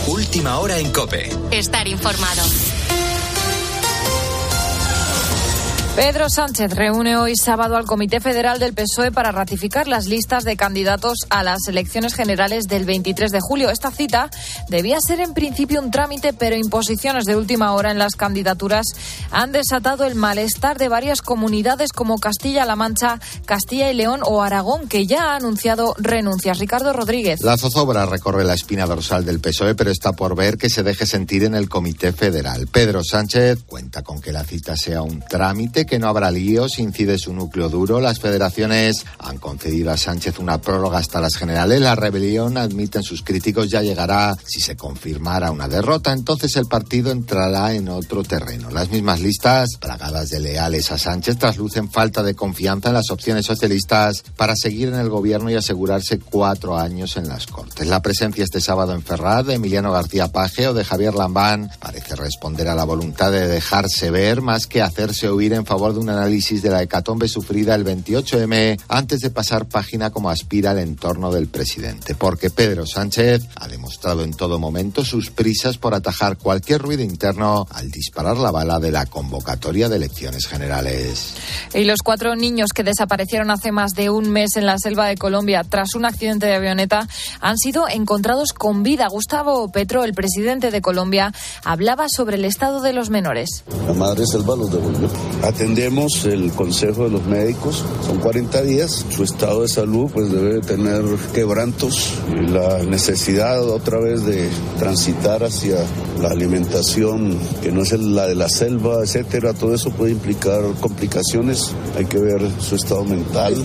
Última hora en COPE. Estar informado. Pedro Sánchez reúne hoy sábado al Comité Federal del PSOE para ratificar las listas de candidatos a las elecciones generales del 23 de julio. Esta cita debía ser en principio un trámite, pero imposiciones de última hora en las candidaturas han desatado el malestar de varias comunidades como Castilla-La Mancha, Castilla y León o Aragón, que ya ha anunciado renuncias. Ricardo Rodríguez. La zozobra recorre la espina dorsal del PSOE, pero está por ver que se deje sentir en el Comité Federal. Pedro Sánchez cuenta con que la cita sea un trámite, que no habrá líos, incide su núcleo duro. Las federaciones han concedido a Sánchez una prórroga hasta las generales. La rebelión, admiten sus críticos, ya llegará si se confirmara una derrota. Entonces el partido entrará en otro terreno. Las mismas listas, plagadas de leales a Sánchez, traslucen falta de confianza en las opciones socialistas para seguir en el gobierno y asegurarse 4 años en las Cortes. La presencia este sábado en Ferraz de Emiliano García Paje o de Javier Lambán parece responder a la voluntad de dejarse ver más que hacerse oír en favor de un análisis de la hecatombe sufrida el 28M antes de pasar página como aspira el entorno del presidente. Porque Pedro Sánchez ha demostrado en todo momento sus prisas por atajar cualquier ruido interno al disparar la bala de la convocatoria de elecciones generales. Y los 4 niños que desaparecieron hace más de un mes en la selva de Colombia tras un accidente de avioneta han sido encontrados con vida. Gustavo Petro, el presidente de Colombia, hablaba sobre el estado de los menores. La madre selva los devolvió. Atendemos el consejo de los médicos, son 40 días, su estado de salud pues debe tener quebrantos, y la necesidad otra vez de transitar hacia la alimentación que no es la de la selva, etcétera, todo eso puede implicar complicaciones, hay que ver su estado mental.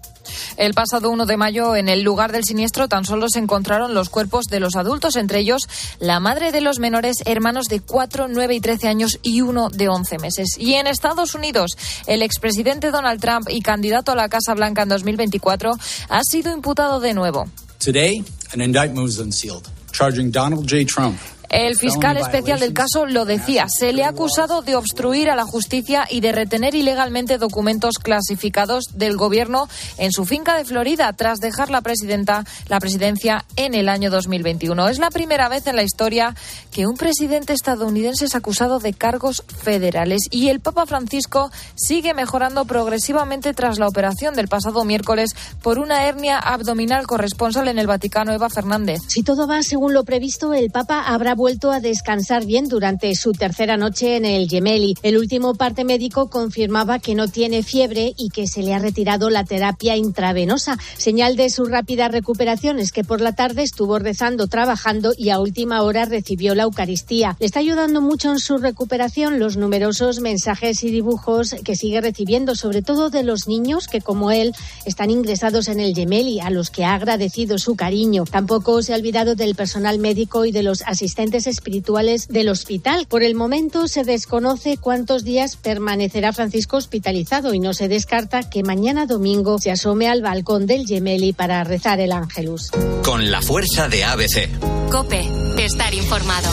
El pasado 1 de mayo, en el lugar del siniestro, tan solo se encontraron los cuerpos de los adultos, entre ellos la madre de los menores, hermanos de 4, 9 y 13 años y uno de 11 meses. Y en Estados Unidos, el expresidente Donald Trump y candidato a la Casa Blanca en 2024 ha sido imputado de nuevo. Today, an indictment was unsealed, charging Donald J. Trump. El fiscal especial del caso lo decía. Se le ha acusado de obstruir a la justicia y de retener ilegalmente documentos clasificados del gobierno en su finca de Florida tras dejar la presidencia en el año 2021. Es la primera vez en la historia que un presidente estadounidense es acusado de cargos federales. Y el Papa Francisco sigue mejorando progresivamente tras la operación del pasado miércoles por una hernia abdominal. Corresponsal en el Vaticano, Eva Fernández. Si todo va según lo previsto, el Papa habrá vuelto a descansar bien durante su tercera noche en el Gemelli. El último parte médico confirmaba que no tiene fiebre y que se le ha retirado la terapia intravenosa. Señal de su rápida recuperación es que por la tarde estuvo rezando, trabajando y a última hora recibió la Eucaristía. Le está ayudando mucho en su recuperación los numerosos mensajes y dibujos que sigue recibiendo, sobre todo de los niños que, como él, están ingresados en el Gemelli, a los que ha agradecido su cariño. Tampoco se ha olvidado del personal médico y de los asistentes espirituales del hospital. Por el momento se desconoce cuántos días permanecerá Francisco hospitalizado y no se descarta que mañana domingo se asome al balcón del Gemelli para rezar el Ángelus. Con la fuerza de ABC. COPE, estar informado.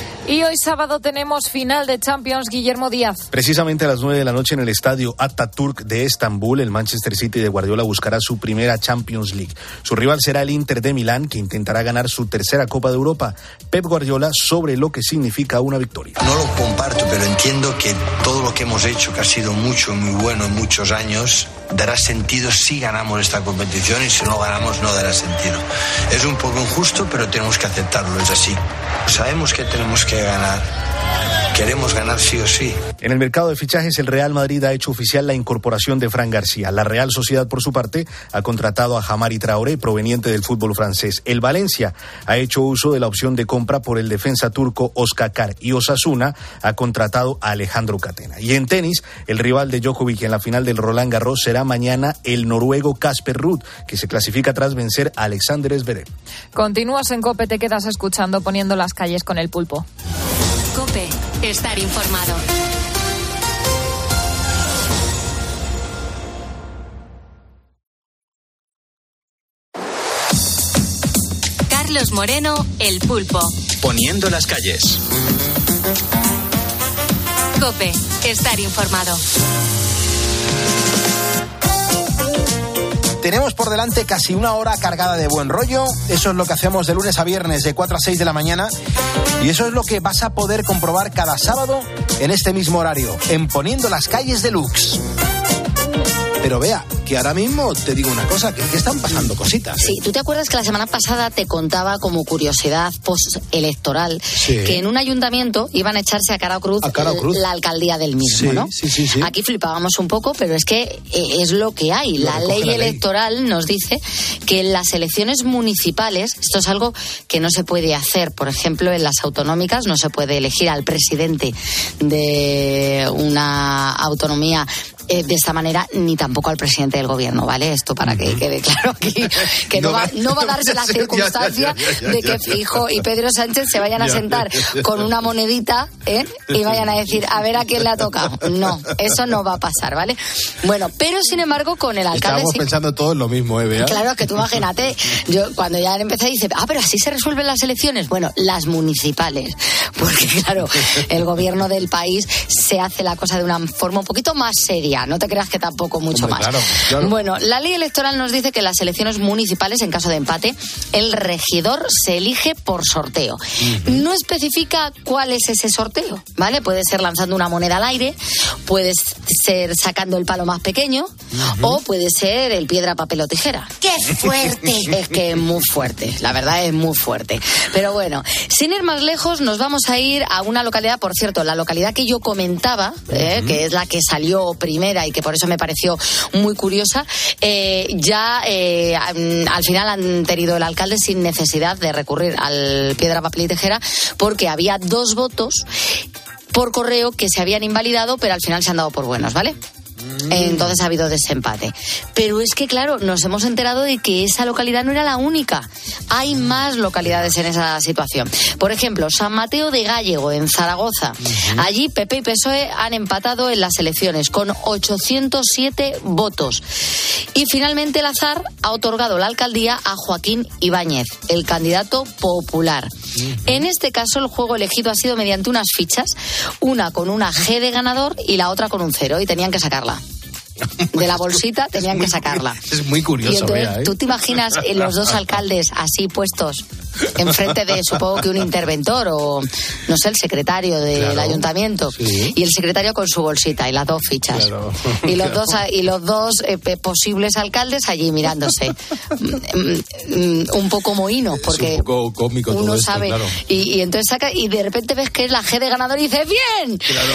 Y hoy sábado tenemos final de Champions. Guillermo Díaz. Precisamente a las 9 de la noche en el estadio Atatürk de Estambul, el Manchester City de Guardiola buscará su primera Champions League. Su rival será el Inter de Milán, que intentará ganar su tercera Copa de Europa. Pep Guardiola sobre lo que significa una victoria. No lo comparto, pero entiendo que todo lo que hemos hecho, que ha sido mucho, muy bueno en muchos años, dará sentido si ganamos esta competición, y si no ganamos no dará sentido. Es un poco injusto, pero tenemos que aceptarlo, es así. Sabemos que tenemos que ganar. Queremos ganar sí o sí. En el mercado de fichajes, el Real Madrid ha hecho oficial la incorporación de Fran García. La Real Sociedad, por su parte, ha contratado a Hamari Traoré, proveniente del fútbol francés. El Valencia ha hecho uso de la opción de compra por el defensa turco Özkakar, y Osasuna ha contratado a Alejandro Catena. Y en tenis, el rival de Djokovic en la final del Roland Garros será mañana el noruego Casper Ruud, que se clasifica tras vencer a Alexander Zverev. Continúas en COPE, te quedas escuchando Poniendo las calles con el Pulpo. COPE, estar informado. Carlos Moreno, el Pulpo. Poniendo las calles. COPE, estar informado. Tenemos por delante casi una hora cargada de buen rollo. Eso es lo que hacemos de lunes a viernes de 4 a 6 de la mañana. Y eso es lo que vas a poder comprobar cada sábado en este mismo horario, en Poniendo las Calles Deluxe. Pero vea, que ahora mismo te digo una cosa, que están pasando cositas. Sí, ¿tú te acuerdas que la semana pasada te contaba como curiosidad postelectoral que en un ayuntamiento iban a echarse a cara o cruz la alcaldía del mismo, ¿no? Sí. Aquí flipábamos un poco, pero es que es lo que hay. La ley electoral nos dice que en las elecciones municipales, esto es algo que no se puede hacer. Por ejemplo, en las autonómicas no se puede elegir al presidente de una autonomía de esta manera, ni tampoco al presidente del gobierno, ¿vale? Esto para que quede claro aquí, que no va a darse la circunstancia de que Feijóo y Pedro Sánchez se vayan a sentar con una monedita y vayan a decir, a ver a quién le ha tocado. No, eso no va a pasar, ¿vale? Bueno, pero sin embargo con el alcalde... Estamos pensando todos lo mismo, Bea. Claro, que tú imagínate, yo cuando ya empecé dice, pero así se resuelven las elecciones. Bueno, las municipales, porque claro, el gobierno del país se hace la cosa de una forma un poquito más seria. No te creas que tampoco mucho más. Claro. Bueno, la ley electoral nos dice que en las elecciones municipales, en caso de empate, el regidor se elige por sorteo. No especifica cuál es ese sorteo, ¿vale? Puede ser lanzando una moneda al aire, puede ser sacando el palo más pequeño, o puede ser el piedra, papel o tijera. ¡Qué fuerte! Es que es muy fuerte, la verdad es muy fuerte. Pero bueno, sin ir más lejos, nos vamos a ir a una localidad, por cierto, la localidad que yo comentaba, que es la que salió primera y que por eso me pareció muy curiosa, al final han tenido el alcalde sin necesidad de recurrir al piedra, papel y tijera, porque había 2 votos por correo que se habían invalidado, pero al final se han dado por buenos, ¿vale? Entonces ha habido desempate. Pero es que, claro, nos hemos enterado de que esa localidad no era la única. Hay más localidades en esa situación. Por ejemplo, San Mateo de Gállego, en Zaragoza. Allí PP y PSOE han empatado en las elecciones con 807 votos. Y finalmente el azar ha otorgado la alcaldía a Joaquín Ibáñez, el candidato popular. En este caso, el juego elegido ha sido mediante unas fichas, una con una G de ganador y la otra con un 0, y tenían que sacarla. De la bolsita tenían que sacarla. Es muy curioso. Y entonces, Bea, ¿tú te imaginas los 2 alcaldes así puestos enfrente de, supongo que un interventor o, no sé, el secretario del ayuntamiento, y el secretario con su bolsita y las 2 fichas, y los dos posibles alcaldes allí mirándose, un poco mohínos, porque es un poco cómico uno todo esto, sabe, claro. y entonces saca y de repente ves que es la G de ganador y dices ¡bien!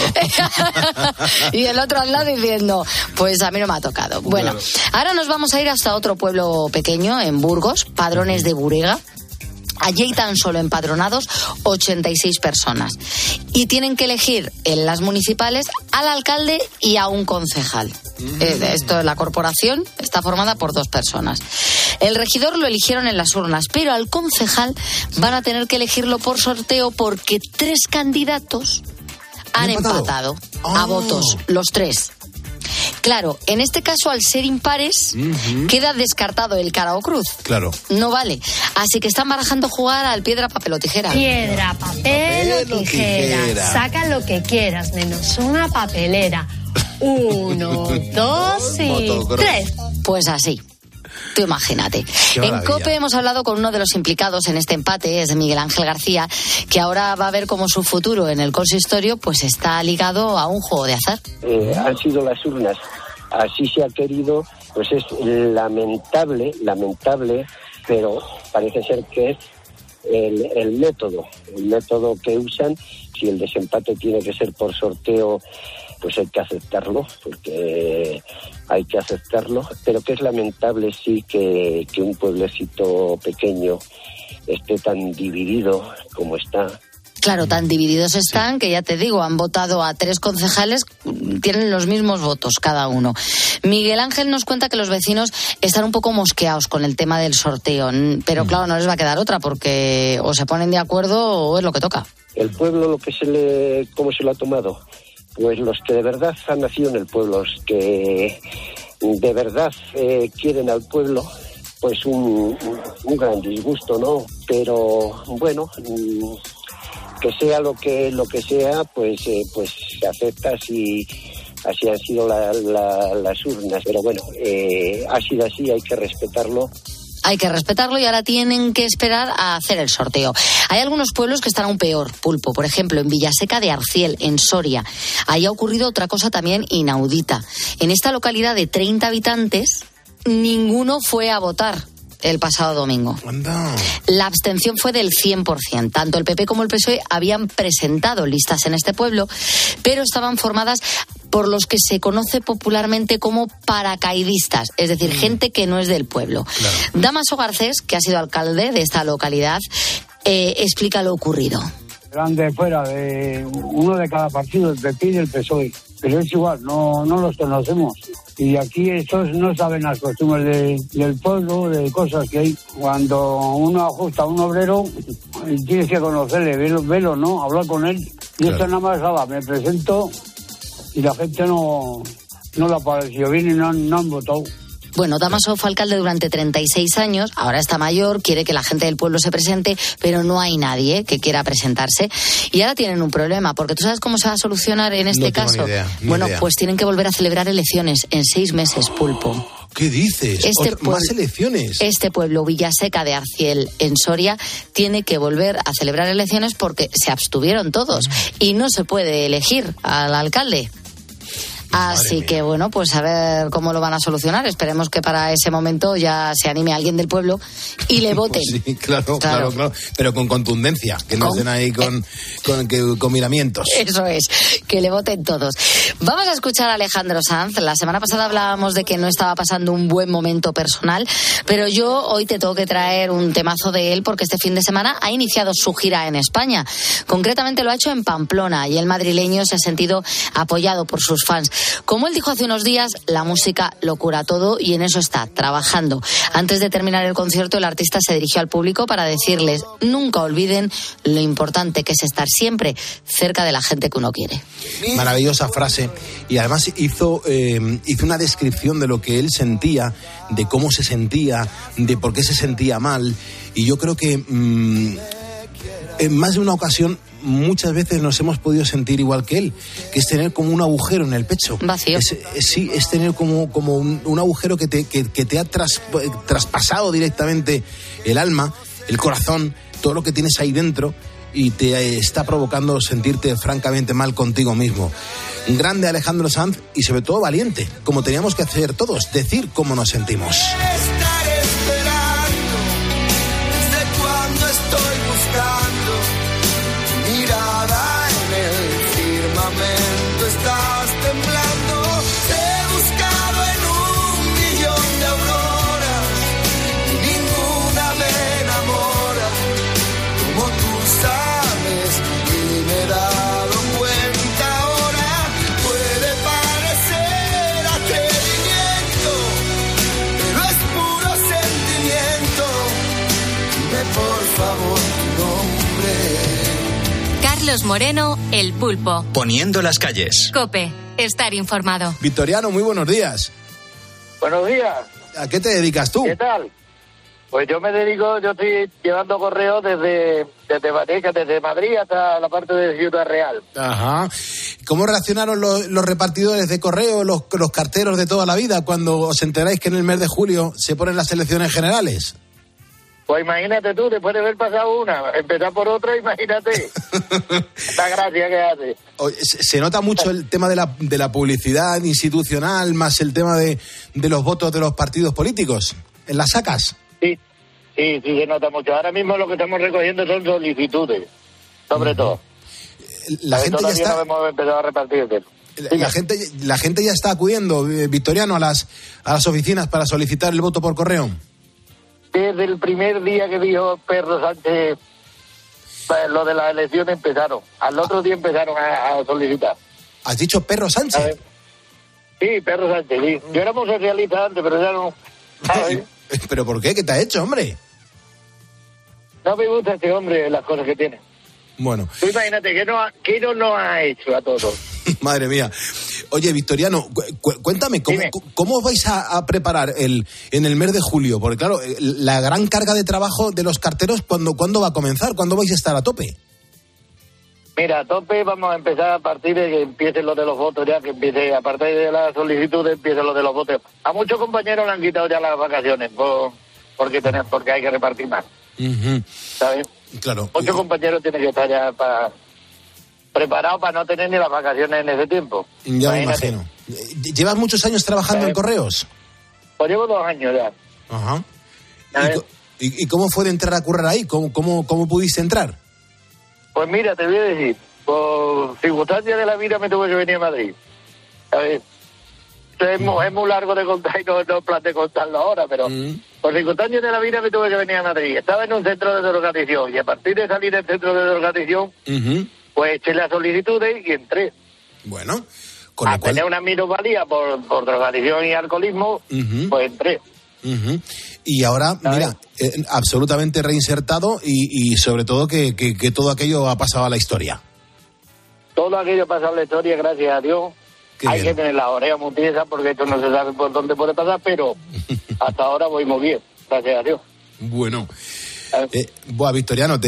Y el otro al lado diciendo, pues a mí no me ha tocado. Bueno, ahora nos vamos a ir hasta otro pueblo pequeño, en Burgos, Padrones de Burega. Allí hay tan solo empadronados 86 personas. Y tienen que elegir en las municipales al alcalde y a un concejal. Esto, la corporación está formada por 2 personas. El regidor lo eligieron en las urnas, pero al concejal van a tener que elegirlo por sorteo porque 3 candidatos han empatado a votos, los 3. Claro, en este caso, al ser impares, queda descartado el cara o cruz. Claro. No vale. Así que están barajando jugar al piedra, papel o tijera. Piedra, papel o tijera. Saca lo que quieras, menos una papelera. 1, 2 y 3. Pues así. Tú imagínate. En COPE hemos hablado con uno de los implicados en este empate, es Miguel Ángel García, que ahora va a ver cómo su futuro en el consistorio pues está ligado a un juego de azar. Han sido las urnas, así se ha querido, pues es lamentable, pero parece ser que es el método que usan. Si el desempate tiene que ser por sorteo, pues hay que aceptarlo, porque hay que aceptarlo, pero que es lamentable sí que un pueblecito pequeño esté tan dividido como está. Claro, tan divididos están que ya te digo, han votado a 3 concejales, tienen los mismos votos cada uno. Miguel Ángel nos cuenta que los vecinos están un poco mosqueados con el tema del sorteo, pero claro, no les va a quedar otra porque o se ponen de acuerdo o es lo que toca. El pueblo, ¿cómo se lo ha tomado? Pues los que de verdad han nacido en el pueblo, los que de verdad quieren al pueblo, pues un gran disgusto, ¿no? Pero bueno, que sea lo que sea, pues se acepta si así han sido las urnas. Pero bueno, ha sido así, hay que respetarlo. Hay que respetarlo y ahora tienen que esperar a hacer el sorteo. Hay algunos pueblos que están aún peor, Pulpo. Por ejemplo, en Villaseca de Arciel, en Soria. Ahí ha ocurrido otra cosa también inaudita. En esta localidad de 30 habitantes, ninguno fue a votar el pasado domingo. Anda. La abstención fue del 100%. Tanto el PP como el PSOE habían presentado listas en este pueblo, pero estaban formadas por los que se conoce popularmente como paracaidistas, es decir, gente que no es del pueblo. Claro. Damaso Garcés, que ha sido alcalde de esta localidad, explica lo ocurrido. Eran de fuera, de uno de cada partido, el PP y el PSOE. Pero es igual, no los conocemos. Y aquí estos no saben las costumbres del pueblo, de cosas que hay. Cuando uno ajusta a un obrero, tienes que conocerle, verlo, ¿no? Hablar con él. Y claro. Esto nada más nada, me presento y la gente no le ha parecido bien y no han votado. Bueno, Damaso fue alcalde durante 36 años, ahora está mayor, quiere que la gente del pueblo se presente, pero no hay nadie que quiera presentarse. Y ahora tienen un problema, porque ¿tú sabes cómo se va a solucionar en este caso? Ni idea. Pues tienen que volver a celebrar elecciones en 6 meses, Pulpo. ¿Qué dices? ¿Más elecciones? Este pueblo, Villaseca de Arciel, en Soria, tiene que volver a celebrar elecciones porque se abstuvieron todos y no se puede elegir al alcalde. Así que bueno, pues a ver cómo lo van a solucionar. Esperemos que para ese momento ya se anime a alguien del pueblo y le voten. Pues sí, claro. Pero con contundencia, que no estén ahí con miramientos. Eso es, que le voten todos. Vamos a escuchar a Alejandro Sanz. La semana pasada hablábamos de que no estaba pasando un buen momento personal, pero yo hoy te tengo que traer un temazo de él porque este fin de semana ha iniciado su gira en España. Concretamente lo ha hecho en Pamplona y el madrileño se ha sentido apoyado por sus fans. Como él dijo hace unos días, la música lo cura todo y en eso está, trabajando. Antes de terminar el concierto, el artista se dirigió al público para decirles: nunca olviden lo importante que es estar siempre cerca de la gente que uno quiere. Maravillosa frase. Y además hizo una descripción de lo que él sentía, de cómo se sentía, de por qué se sentía mal. Y yo creo que en más de una ocasión muchas veces nos hemos podido sentir igual que él, que es tener como un agujero en el pecho. Vacío. Es tener como un agujero que te ha traspasado directamente el alma, el corazón, todo lo que tienes ahí dentro y te está provocando sentirte francamente mal contigo mismo. Grande Alejandro Sanz y sobre todo valiente, como teníamos que hacer todos, decir cómo nos sentimos. Carlos Moreno, El Pulpo. Poniendo las calles. COPE, estar informado. Victoriano, muy buenos días. Buenos días. ¿A qué te dedicas tú? ¿Qué tal? Pues yo estoy llevando correos desde Madrid hasta la parte de Ciudad Real. Ajá. ¿Cómo reaccionaron los repartidores de correo, los carteros de toda la vida cuando os enteráis que en el mes de julio se ponen las elecciones generales? Pues imagínate tú, después de haber pasado una, empezar por otra, imagínate. La gracia que hace. Se nota mucho el tema de la publicidad institucional, más el tema de los votos de los partidos políticos. ¿En las sacas? Sí, se nota mucho. Ahora mismo lo que estamos recogiendo son solicitudes, sobre todo. La gente ya está... no hemos empezado a repartir. La gente ya está acudiendo, Victoriano, a las oficinas para solicitar el voto por correo. Desde el primer día que dijo Pedro Sánchez lo de las elecciones empezaron. Al otro día empezaron a solicitar. ¿Has dicho Pedro Sánchez? Sí, Pedro Sánchez, sí. Yo era muy socialista antes, pero ya no. ¿Pero por qué? ¿Qué te ha hecho, hombre? No me gusta este hombre, las cosas que tiene. Bueno. Tú imagínate, ¿qué no nos ha hecho a todos? Madre mía. Oye, Victoriano, cuéntame, ¿cómo os vais a preparar en el mes de julio? Porque claro, la gran carga de trabajo de los carteros, ¿cuándo va a comenzar? ¿Cuándo vais a estar a tope? Mira, a tope vamos a empezar a partir de que empiece lo de los votos ya, que empiece, aparte de la solicitud, empiece lo de los votos. A muchos compañeros le han quitado ya las vacaciones porque hay que repartir más. ¿Sabes? Claro. Muchos compañeros tienen que estar ya preparados para no tener ni las vacaciones en ese tiempo. Ya me imagino. ¿Llevas muchos años trabajando en Correos? Pues llevo 2 años ya. Ajá. ¿Y cómo fue de entrar a currar ahí? ¿Cómo pudiste entrar? Pues mira, te voy a decir, por circunstancias de la vida me tuve que venir a Madrid. A ver, es muy largo de contar y no planteé contarlo ahora, pero por circunstancias de la vida me tuve que venir a Madrid. Estaba en un centro de drogadicción y a partir de salir del centro de drogadicción, pues eché las solicitudes y entré. Bueno, con lo cual... tener una minusvalía por drogadicción y alcoholismo, pues entré. Y ahora, mira, absolutamente reinsertado y sobre todo que todo aquello ha pasado a la historia. Todo aquello ha pasado a la historia, gracias a Dios. Hay que tener la oreja muy tiesa porque esto no se sabe por dónde puede pasar, pero hasta ahora voy muy bien, gracias a Dios. Bueno, Victoriano,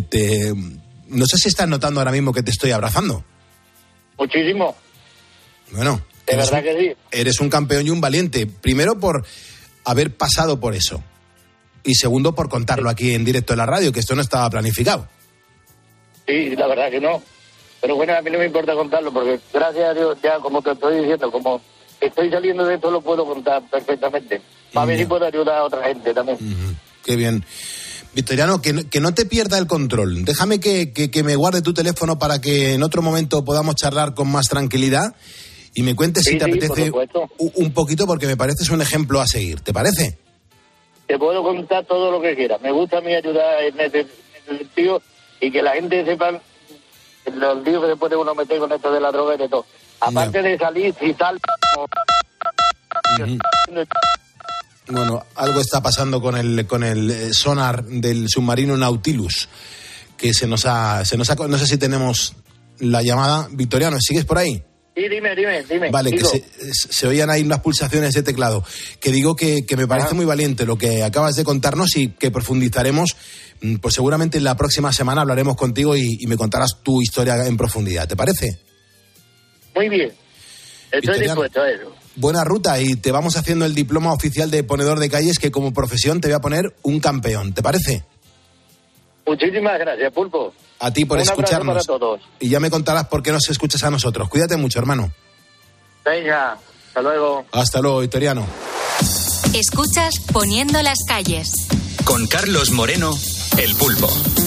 no sé si estás notando ahora mismo que te estoy abrazando. Muchísimo. Bueno, de verdad que sí. Eres un campeón y un valiente. Primero por haber pasado por eso. Y segundo, por contarlo aquí en directo en la radio, que esto no estaba planificado. Sí, la verdad que no. Pero bueno, a mí no me importa contarlo, porque gracias a Dios, ya como te estoy diciendo, como estoy saliendo de esto, lo puedo contar perfectamente. Para ver si puedo ayudar a otra gente también. Qué bien. Victoriano, que no te pierda el control. Déjame que me guarde tu teléfono para que en otro momento podamos charlar con más tranquilidad. Y me cuentes si te apetece un poquito, porque me pareces un ejemplo a seguir. ¿Te parece? Te puedo contar todo lo que quieras. Me gusta a mí ayudar en ese sentido y que la gente sepa los líos que después de uno meter con esto de la droga y de todo. Aparte de salir, si sal... Bueno, algo está pasando con el sonar del submarino Nautilus, que se nos ha... No sé si tenemos la llamada. Victoriano, ¿sigues por ahí? Sí, dime. Vale, digo. Que se oían ahí unas pulsaciones de teclado. Que digo que me parece muy valiente lo que acabas de contarnos y que profundizaremos. Pues seguramente en la próxima semana hablaremos contigo y me contarás tu historia en profundidad. ¿Te parece? Muy bien. Estoy dispuesto a eso. Buena ruta y te vamos haciendo el diploma oficial de ponedor de calles, que como profesión te voy a poner un campeón. ¿Te parece? Muchísimas gracias, Pulpo. A ti por escucharnos. Para todos. Y ya me contarás por qué nos escuchas a nosotros. Cuídate mucho, hermano. Venga, hasta luego. Hasta luego, Victoriano. Escuchas Poniendo las calles. Con Carlos Moreno, El Pulpo.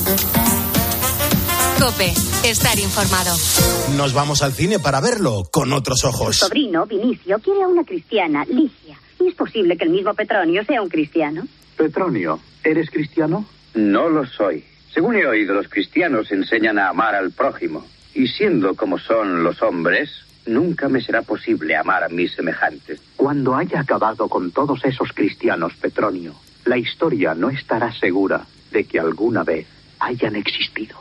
COPE, estar informado. Nos vamos al cine para verlo con otros ojos. Su sobrino, Vinicio, quiere a una cristiana, Ligia. ¿Y es posible que el mismo Petronio sea un cristiano? Petronio, ¿eres cristiano? No lo soy. Según he oído, los cristianos enseñan a amar al prójimo. Y siendo como son los hombres, nunca me será posible amar a mis semejantes. Cuando haya acabado con todos esos cristianos, Petronio, la historia no estará segura de que alguna vez hayan existido.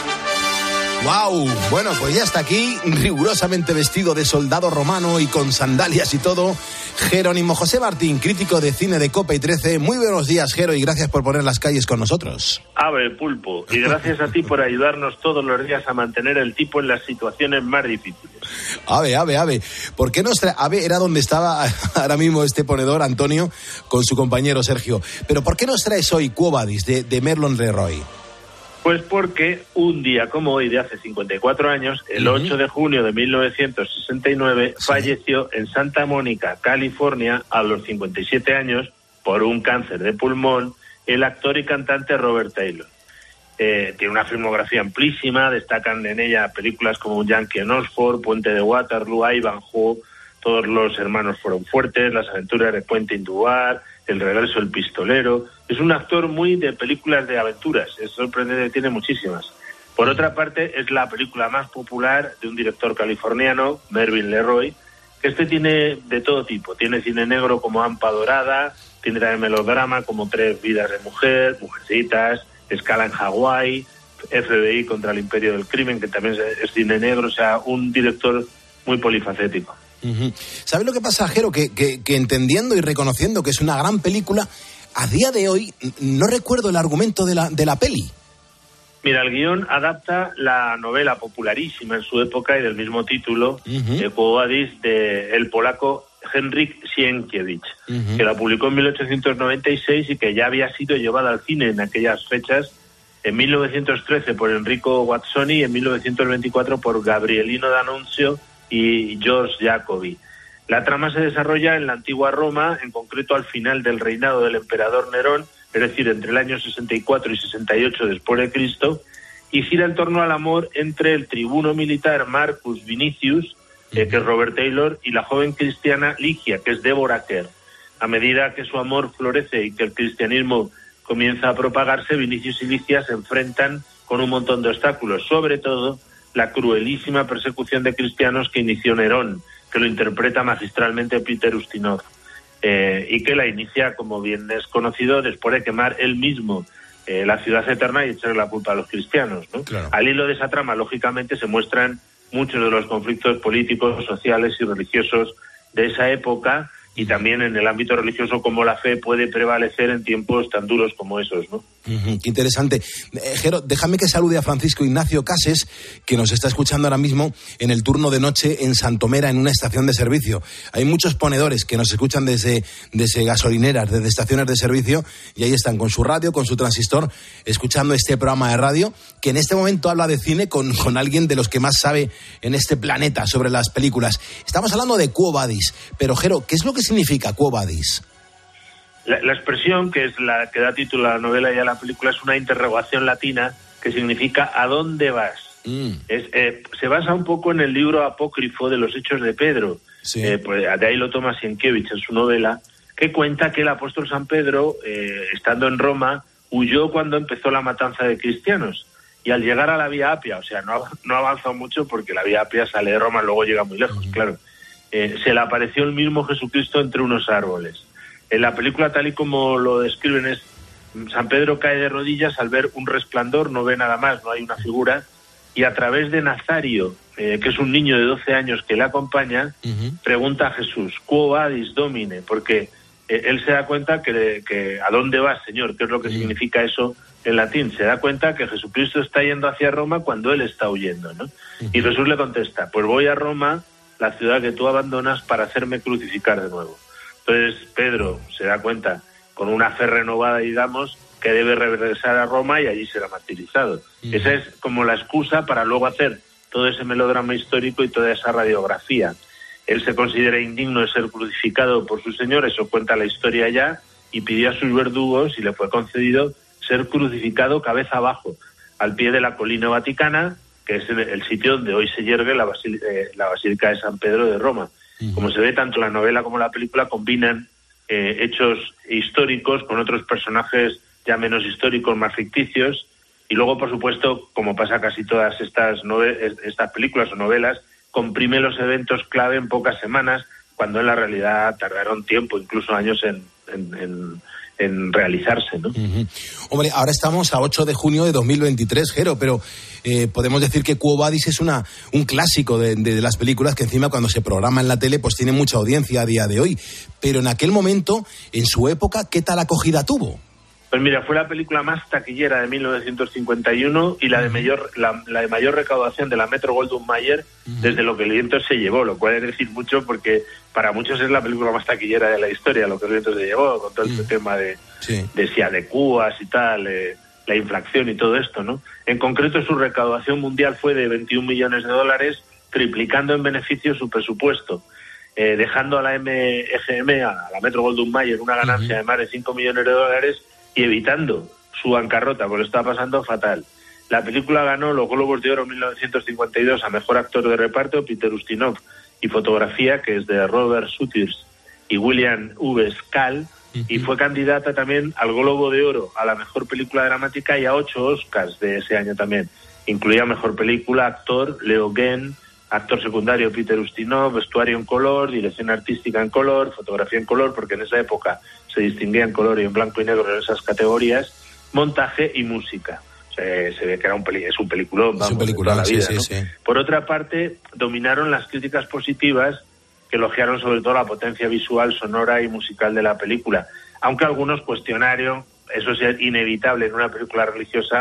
¡Wow! Bueno, pues ya está aquí, rigurosamente vestido de soldado romano y con sandalias y todo, Jerónimo José Martín, crítico de cine de COPE y 13. Muy buenos días, Jero, y gracias por poner las calles con nosotros. Ave, Pulpo, y gracias a ti por ayudarnos todos los días a mantener el tipo en las situaciones más difíciles. Ave. ¿Por qué nos trae? Ave era donde estaba ahora mismo este ponedor, Antonio, con su compañero Sergio. Pero ¿por qué nos traes hoy Quo Vadis de Merlin Leroy? Pues porque un día como hoy, de hace 54 años, el 8 de junio de 1969, falleció en Santa Mónica, California, a los 57 años, por un cáncer de pulmón, el actor y cantante Robert Taylor. Tiene una filmografía amplísima, destacan en ella películas como Un Yankee en Oxford, Puente de Waterloo, Ivanhoe, Todos los hermanos fueron fuertes, Las aventuras de Quentin Duar, El regreso del pistolero. Es un actor muy de películas de aventuras, es sorprendente, tiene muchísimas. Por otra parte, es la película más popular de un director californiano, Mervyn Leroy, que tiene de todo tipo. Tiene cine negro como Hampa Dorada, tiene de melodrama como Tres vidas de mujer, Mujercitas, Escala en Hawái, FBI contra el Imperio del Crimen, que también es cine negro, o sea, un director muy polifacético. ¿Sabes lo que pasa, Jero? Que entendiendo y reconociendo que es una gran película, a día de hoy no recuerdo el argumento de la peli. Mira, el guión adapta la novela popularísima en su época y del mismo título, Quo Vadis, del polaco Henryk Sienkiewicz, que la publicó en 1896 y que ya había sido llevada al cine en aquellas fechas, en 1913 por Enrico Guazzoni y en 1924 por Gabrielino D'Annunzio y George Jacobi. La trama se desarrolla en la antigua Roma, en concreto al final del reinado del emperador Nerón, es decir, entre el año 64 y 68 después de Cristo, y gira en torno al amor entre el tribuno militar Marcus Vinicius, que es Robert Taylor, y la joven cristiana Ligia, que es Deborah Kerr. A medida que su amor florece y que el cristianismo comienza a propagarse, Vinicius y Ligia se enfrentan con un montón de obstáculos, sobre todo la cruelísima persecución de cristianos que inició Nerón, que lo interpreta magistralmente Peter Ustinov, y que la inicia, como bien es conocido, después de quemar él mismo la ciudad eterna y echarle la culpa a los cristianos, ¿no? Claro. Al hilo de esa trama, lógicamente, se muestran muchos de los conflictos políticos, sociales y religiosos de esa época, y también en el ámbito religioso cómo la fe puede prevalecer en tiempos tan duros como esos, ¿no? Qué interesante. Jero, déjame que salude a Francisco Ignacio Cases, que nos está escuchando ahora mismo en el turno de noche en Santomera, en una estación de servicio. Hay muchos ponedores que nos escuchan desde gasolineras, desde estaciones de servicio, y ahí están con su radio, con su transistor, escuchando este programa de radio, que en este momento habla de cine con alguien de los que más sabe en este planeta sobre las películas. Estamos hablando de Quo Vadis, pero Jero, ¿qué es lo que significa Quo Vadis? La expresión, que es la que da título a la novela y a la película, es una interrogación latina que significa ¿a dónde vas? Se basa un poco en el libro apócrifo de los Hechos de Pedro. Sí. Pues de ahí lo toma Sienkiewicz en su novela, que cuenta que el apóstol San Pedro, estando en Roma, huyó cuando empezó la matanza de cristianos. Y al llegar a la Vía Apia, o sea, no avanzó mucho porque la Vía Apia sale de Roma, luego llega muy lejos, claro. Se le apareció el mismo Jesucristo entre unos árboles. En la película, tal y como lo describen, es San Pedro cae de rodillas al ver un resplandor, no ve nada más, no hay una figura, y a través de Nazario, que es un niño de 12 años que le acompaña, pregunta a Jesús, Quo Vadis Domine, porque él se da cuenta que ¿a dónde vas, Señor? ¿Qué es lo que significa eso en latín? Se da cuenta que Jesucristo está yendo hacia Roma cuando él está huyendo, ¿no? Y Jesús le contesta, pues voy a Roma, la ciudad que tú abandonas, para hacerme crucificar de nuevo. Entonces Pedro se da cuenta, con una fe renovada, digamos, que debe regresar a Roma y allí será martirizado. Esa es como la excusa para luego hacer todo ese melodrama histórico y toda esa radiografía. Él se considera indigno de ser crucificado por su Señor, eso cuenta la historia ya, y pidió a sus verdugos y le fue concedido ser crucificado cabeza abajo, al pie de la colina vaticana, que es el sitio donde hoy se yergue la Basílica de San Pedro de Roma. Como se ve, tanto la novela como la película combinan hechos históricos con otros personajes ya menos históricos, más ficticios, y luego, por supuesto, como pasa casi todas estas películas o novelas, comprime los eventos clave en pocas semanas, cuando en la realidad tardaron tiempo, incluso años en realizarse, ¿no? Hombre, ahora estamos a 8 de junio de 2023, Jero, pero podemos decir que Quo Vadis es un clásico de las películas que encima cuando se programa en la tele pues tiene mucha audiencia a día de hoy. Pero en aquel momento, en su época, ¿qué tal acogida tuvo? Pues mira, fue la película más taquillera de 1951 y la de mayor recaudación de la Metro-Goldwyn-Mayer desde Lo que el viento se llevó, lo cual es decir mucho porque para muchos es la película más taquillera de la historia, Lo que el viento se llevó, con todo este tema de si adecuas y tal, la inflación y todo esto, ¿no? En concreto, su recaudación mundial fue de $21 millones, triplicando en beneficio su presupuesto, dejando a la MGM, a la Metro-Goldwyn-Mayer, una ganancia de más de $5 millones y evitando su bancarrota, porque lo estaba pasando fatal. La película ganó los Globos de Oro en 1952 a Mejor Actor de Reparto, Peter Ustinov, y Fotografía, que es de Robert Suttiers y William V. Scal, y fue candidata también al Globo de Oro a la Mejor Película Dramática y a 8 Oscars de ese año también. Incluía Mejor Película, Actor, Leo Genn, Actor Secundario, Peter Ustinov, Vestuario en color, Dirección Artística en color, Fotografía en color, porque en esa época se distinguía en color y en blanco y negro en esas categorías, Montaje y Música. Se ve que es un peliculón, vamos, de toda la vida, ¿no? Sí. Por otra parte, dominaron las críticas positivas, que elogiaron sobre todo la potencia visual, sonora y musical de la película, aunque algunos cuestionaron, eso es inevitable en una película religiosa,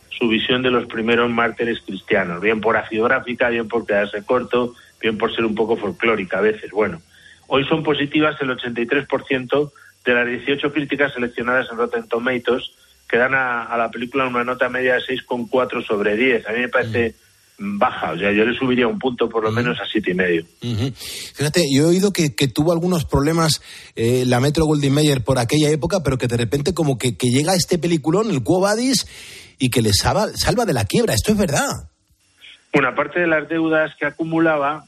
su visión de los primeros mártires cristianos, bien por hagiográfica, bien por quedarse corto, bien por ser un poco folclórica a veces. Bueno, hoy son positivas el 83% de las 18 críticas seleccionadas en Rotten Tomatoes, que dan a la película una nota media de 6,4 sobre 10. A mí me parece baja, o sea, yo le subiría un punto por lo menos a 7,5. Fíjate, yo he oído que tuvo algunos problemas la Metro-Goldwyn-Mayer por aquella época, pero que de repente como que llega este peliculón, el Quo Vadis, y que le salva de la quiebra. ¿Esto es verdad? Bueno, aparte de las deudas que acumulaba,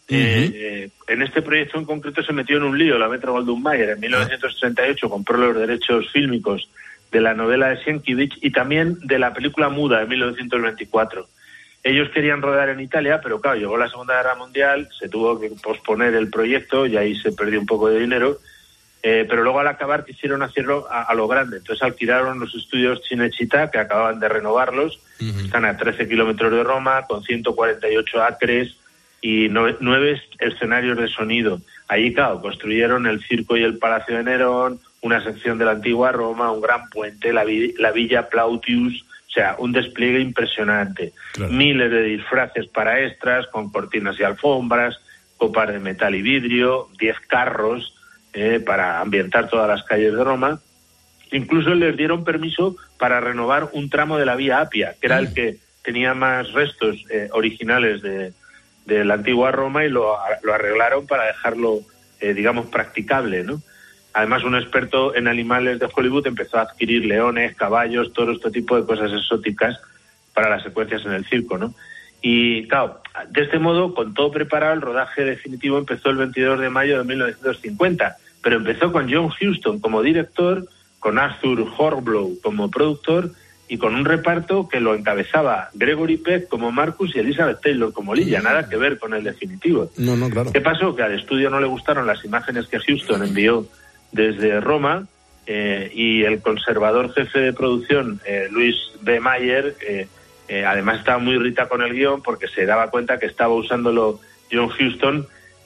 en este proyecto en concreto se metió en un lío la Metro-Goldwyn-Mayer. En 1938 compró los derechos fílmicos de la novela de Sienkiewicz y también de la película muda de 1924. Ellos querían rodar en Italia, pero claro, llegó la Segunda Guerra Mundial, se tuvo que posponer el proyecto y ahí se perdió un poco de dinero, pero luego al acabar quisieron hacerlo a lo grande. Entonces alquilaron los estudios Cinecittà, que acababan de renovarlos, están a 13 kilómetros de Roma, con 148 acres y 9 escenarios de sonido. Allí, claro, construyeron el circo y el Palacio de Nerón, una sección de la antigua Roma, un gran puente, la Villa Plautius, o sea, un despliegue impresionante. Claro. Miles de disfraces para extras, con cortinas y alfombras, copas de metal y vidrio, 10 carros para ambientar todas las calles de Roma. Incluso les dieron permiso para renovar un tramo de la Vía Apia, que era el que tenía más restos originales de la antigua Roma, y lo arreglaron para dejarlo, digamos, practicable, ¿no? Además, un experto en animales de Hollywood empezó a adquirir leones, caballos, toros, este tipo de cosas exóticas para las secuencias en el circo, ¿no? Y, claro, de este modo, con todo preparado, el rodaje definitivo empezó el 22 de mayo de 1950, pero empezó con John Huston como director, con Arthur Hornblow como productor y con un reparto que lo encabezaba Gregory Peck como Marcus y Elizabeth Taylor como Lydia, nada que ver con el definitivo. No, claro. ¿Qué pasó? Que al estudio no le gustaron las imágenes que Huston envió desde Roma, y el conservador jefe de producción, Louis B. Mayer, además estaba muy irritado con el guión porque se daba cuenta que estaba usándolo John Huston,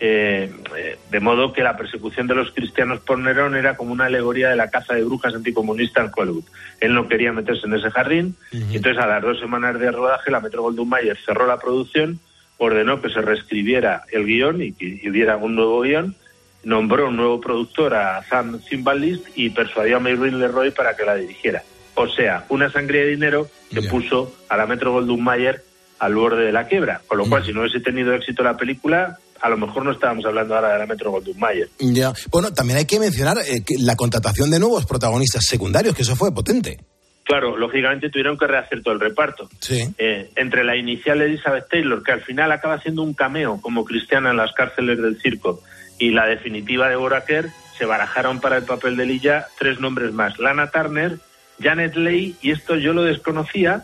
de modo que la persecución de los cristianos por Nerón era como una alegoría de la caza de brujas anticomunista en Hollywood. Él no quería meterse en ese jardín, y entonces a las 2 semanas de rodaje la Metro-Goldwyn-Mayer cerró la producción, ordenó que se reescribiera el guión y que hubiera un nuevo guión, nombró un nuevo productor, a Sam Zimbalist, y persuadió a Mayreen Leroy para que la dirigiera. O sea, una sangría de dinero que puso a la Metro-Goldwyn-Mayer al borde de la quiebra. Con lo cual, si no hubiese tenido éxito la película, a lo mejor no estábamos hablando ahora de la Metro-Goldwyn-Mayer. Ya. Bueno, también hay que mencionar la contratación de nuevos protagonistas secundarios, que eso fue potente. Claro, lógicamente tuvieron que rehacer todo el reparto. Sí. Entre la inicial Elizabeth Taylor, que al final acaba haciendo un cameo como cristiana en las cárceles del circo, y la definitiva Deborah Kerr, se barajaron para el papel de Lydia 3 nombres más: Lana Turner, Janet Leigh, y esto yo lo desconocía,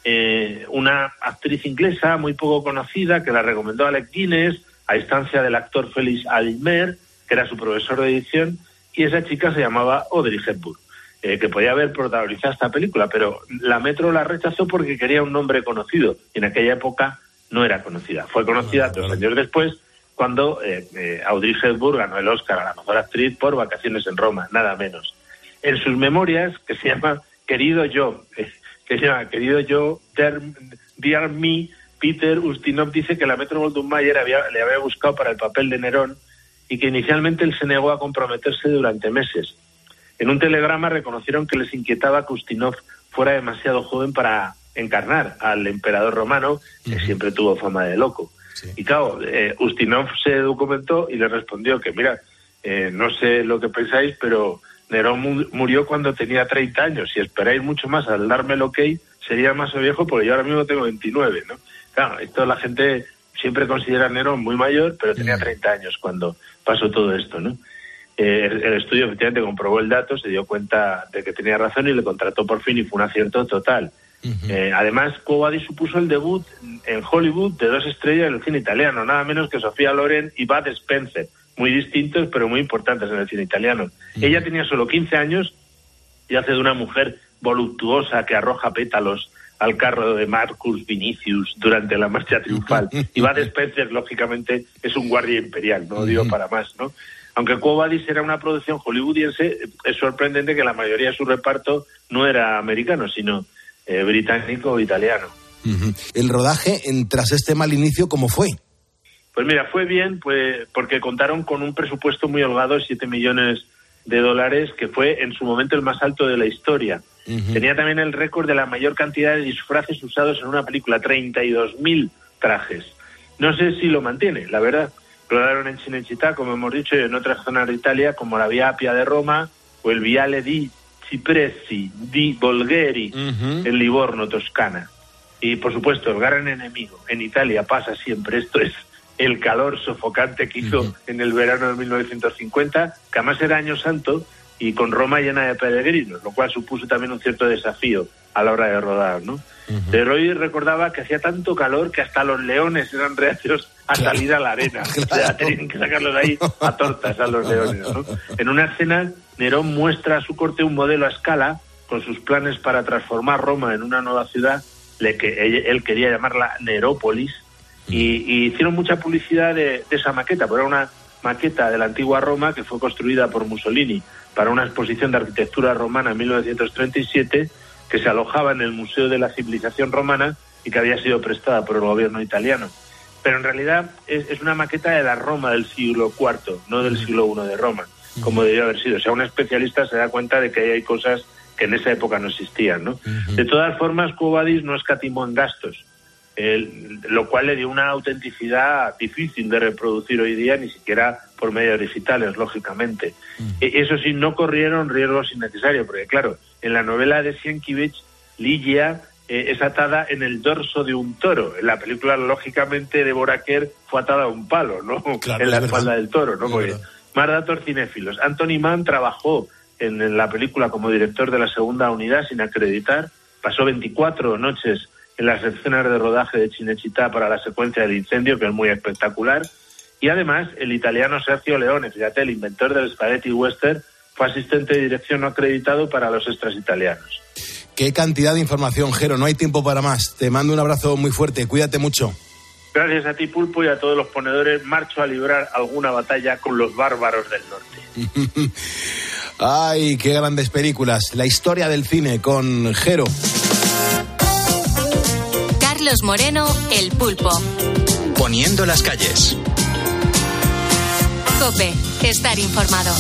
una actriz inglesa muy poco conocida que la recomendó Alec Guinness a instancia del actor Felix Almer, que era su profesor de edición, y esa chica se llamaba Audrey Hepburn, que podía haber protagonizado esta película, pero la Metro la rechazó porque quería un nombre conocido, y en aquella época no era conocida. Fue conocida 2 años después, cuando Audrey Hepburn ganó el Oscar a la mejor actriz por Vacaciones en Roma, nada menos. En sus memorias, que se llama Querido Yo, Dear Me, Peter Ustinov dice que la Metro-Goldwyn-Mayer le había buscado para el papel de Nerón y que inicialmente él se negó a comprometerse durante meses. En un telegrama reconocieron que les inquietaba que Ustinov fuera demasiado joven para encarnar al emperador romano, que siempre tuvo fama de loco. Sí. Y claro, Ustinov se documentó y le respondió que, mira, no sé lo que pensáis, pero Nerón murió cuando tenía 30 años. Si esperáis mucho más al darme el ok, sería más viejo, porque yo ahora mismo tengo 29, ¿no? Claro, esto la gente siempre considera a Nerón muy mayor, pero tenía 30 años cuando pasó todo esto, ¿no? El estudio efectivamente comprobó el dato, se dio cuenta de que tenía razón y le contrató por fin, y fue un acierto total. Además, Quo Vadis supuso el debut en Hollywood de 2 estrellas del cine italiano, nada menos que Sofía Loren y Bud Spencer, muy distintos pero muy importantes en el cine italiano. Ella tenía solo 15 años y hace de una mujer voluptuosa que arroja pétalos al carro de Marcus Vinicius durante la marcha triunfal. Y Bud Spencer, lógicamente, es un guardia imperial, no digo para más, ¿no? Aunque Quo Vadis era una producción hollywoodiense, es sorprendente que la mayoría de su reparto no era americano, sino británico o italiano. El rodaje, tras este mal inicio, ¿cómo fue? Pues mira, fue bien, pues porque contaron con un presupuesto muy holgado de $7 millones, que fue en su momento el más alto de la historia. Tenía también el récord de la mayor cantidad de disfraces usados en una película, 32.000 trajes. No sé si lo mantiene, la verdad. Rodaron en Cinecittà, como hemos dicho, y en otras zonas de Italia, como la Via Appia de Roma o el Viale di Cipressi di Bolgheri en Livorno, Toscana. Y, por supuesto, el gran enemigo en Italia pasa siempre. Esto es el calor sofocante que hizo en el verano de 1950, que además era Año Santo, y con Roma llena de peregrinos, lo cual supuso también un cierto desafío a la hora de rodar, ¿no? De Roy recordaba que hacía tanto calor que hasta los leones eran reacios a salir a la arena. O sea, tenían que sacarlos de ahí a tortas a los leones, ¿no? En una escena, Nerón muestra a su corte un modelo a escala con sus planes para transformar Roma en una nueva ciudad, que él quería llamarla Nerópolis, y hicieron mucha publicidad de esa maqueta, pero era una maqueta de la antigua Roma que fue construida por Mussolini para una exposición de arquitectura romana en 1937, que se alojaba en el Museo de la Civilización Romana y que había sido prestada por el gobierno italiano. Pero en realidad es una maqueta de la Roma del siglo IV, no del siglo I de Roma, como debió haber sido. O sea, un especialista se da cuenta de que hay cosas que en esa época no existían, ¿no? De todas formas, Quo Vadis no escatimó en gastos, lo cual le dio una autenticidad difícil de reproducir hoy día, ni siquiera por medios digitales, lógicamente. Eso sí, no corrieron riesgos innecesarios, porque claro, en la novela de Sienkiewicz, Ligia es atada en el dorso de un toro. En la película, lógicamente, Deborah Kerr fue atada a un palo, ¿no? Claro, en la espalda del toro, ¿no? Porque más datos cinéfilos. Anthony Mann trabajó en la película como director de la segunda unidad sin acreditar. Pasó 24 noches en las escenas de rodaje de Cinecittà para la secuencia del incendio, que es muy espectacular. Y además, el italiano Sergio Leone, fíjate, el inventor del spaghetti western, fue asistente de dirección no acreditado para los extras italianos. Qué cantidad de información, Jero, no hay tiempo para más. Te mando un abrazo muy fuerte, cuídate mucho. Gracias a ti, Pulpo, y a todos los ponedores. Marcho a librar alguna batalla con los bárbaros del norte. Ay, qué grandes películas. La historia del cine con Jero. Carlos Moreno, El Pulpo. Poniendo las calles. COPE, estar informado.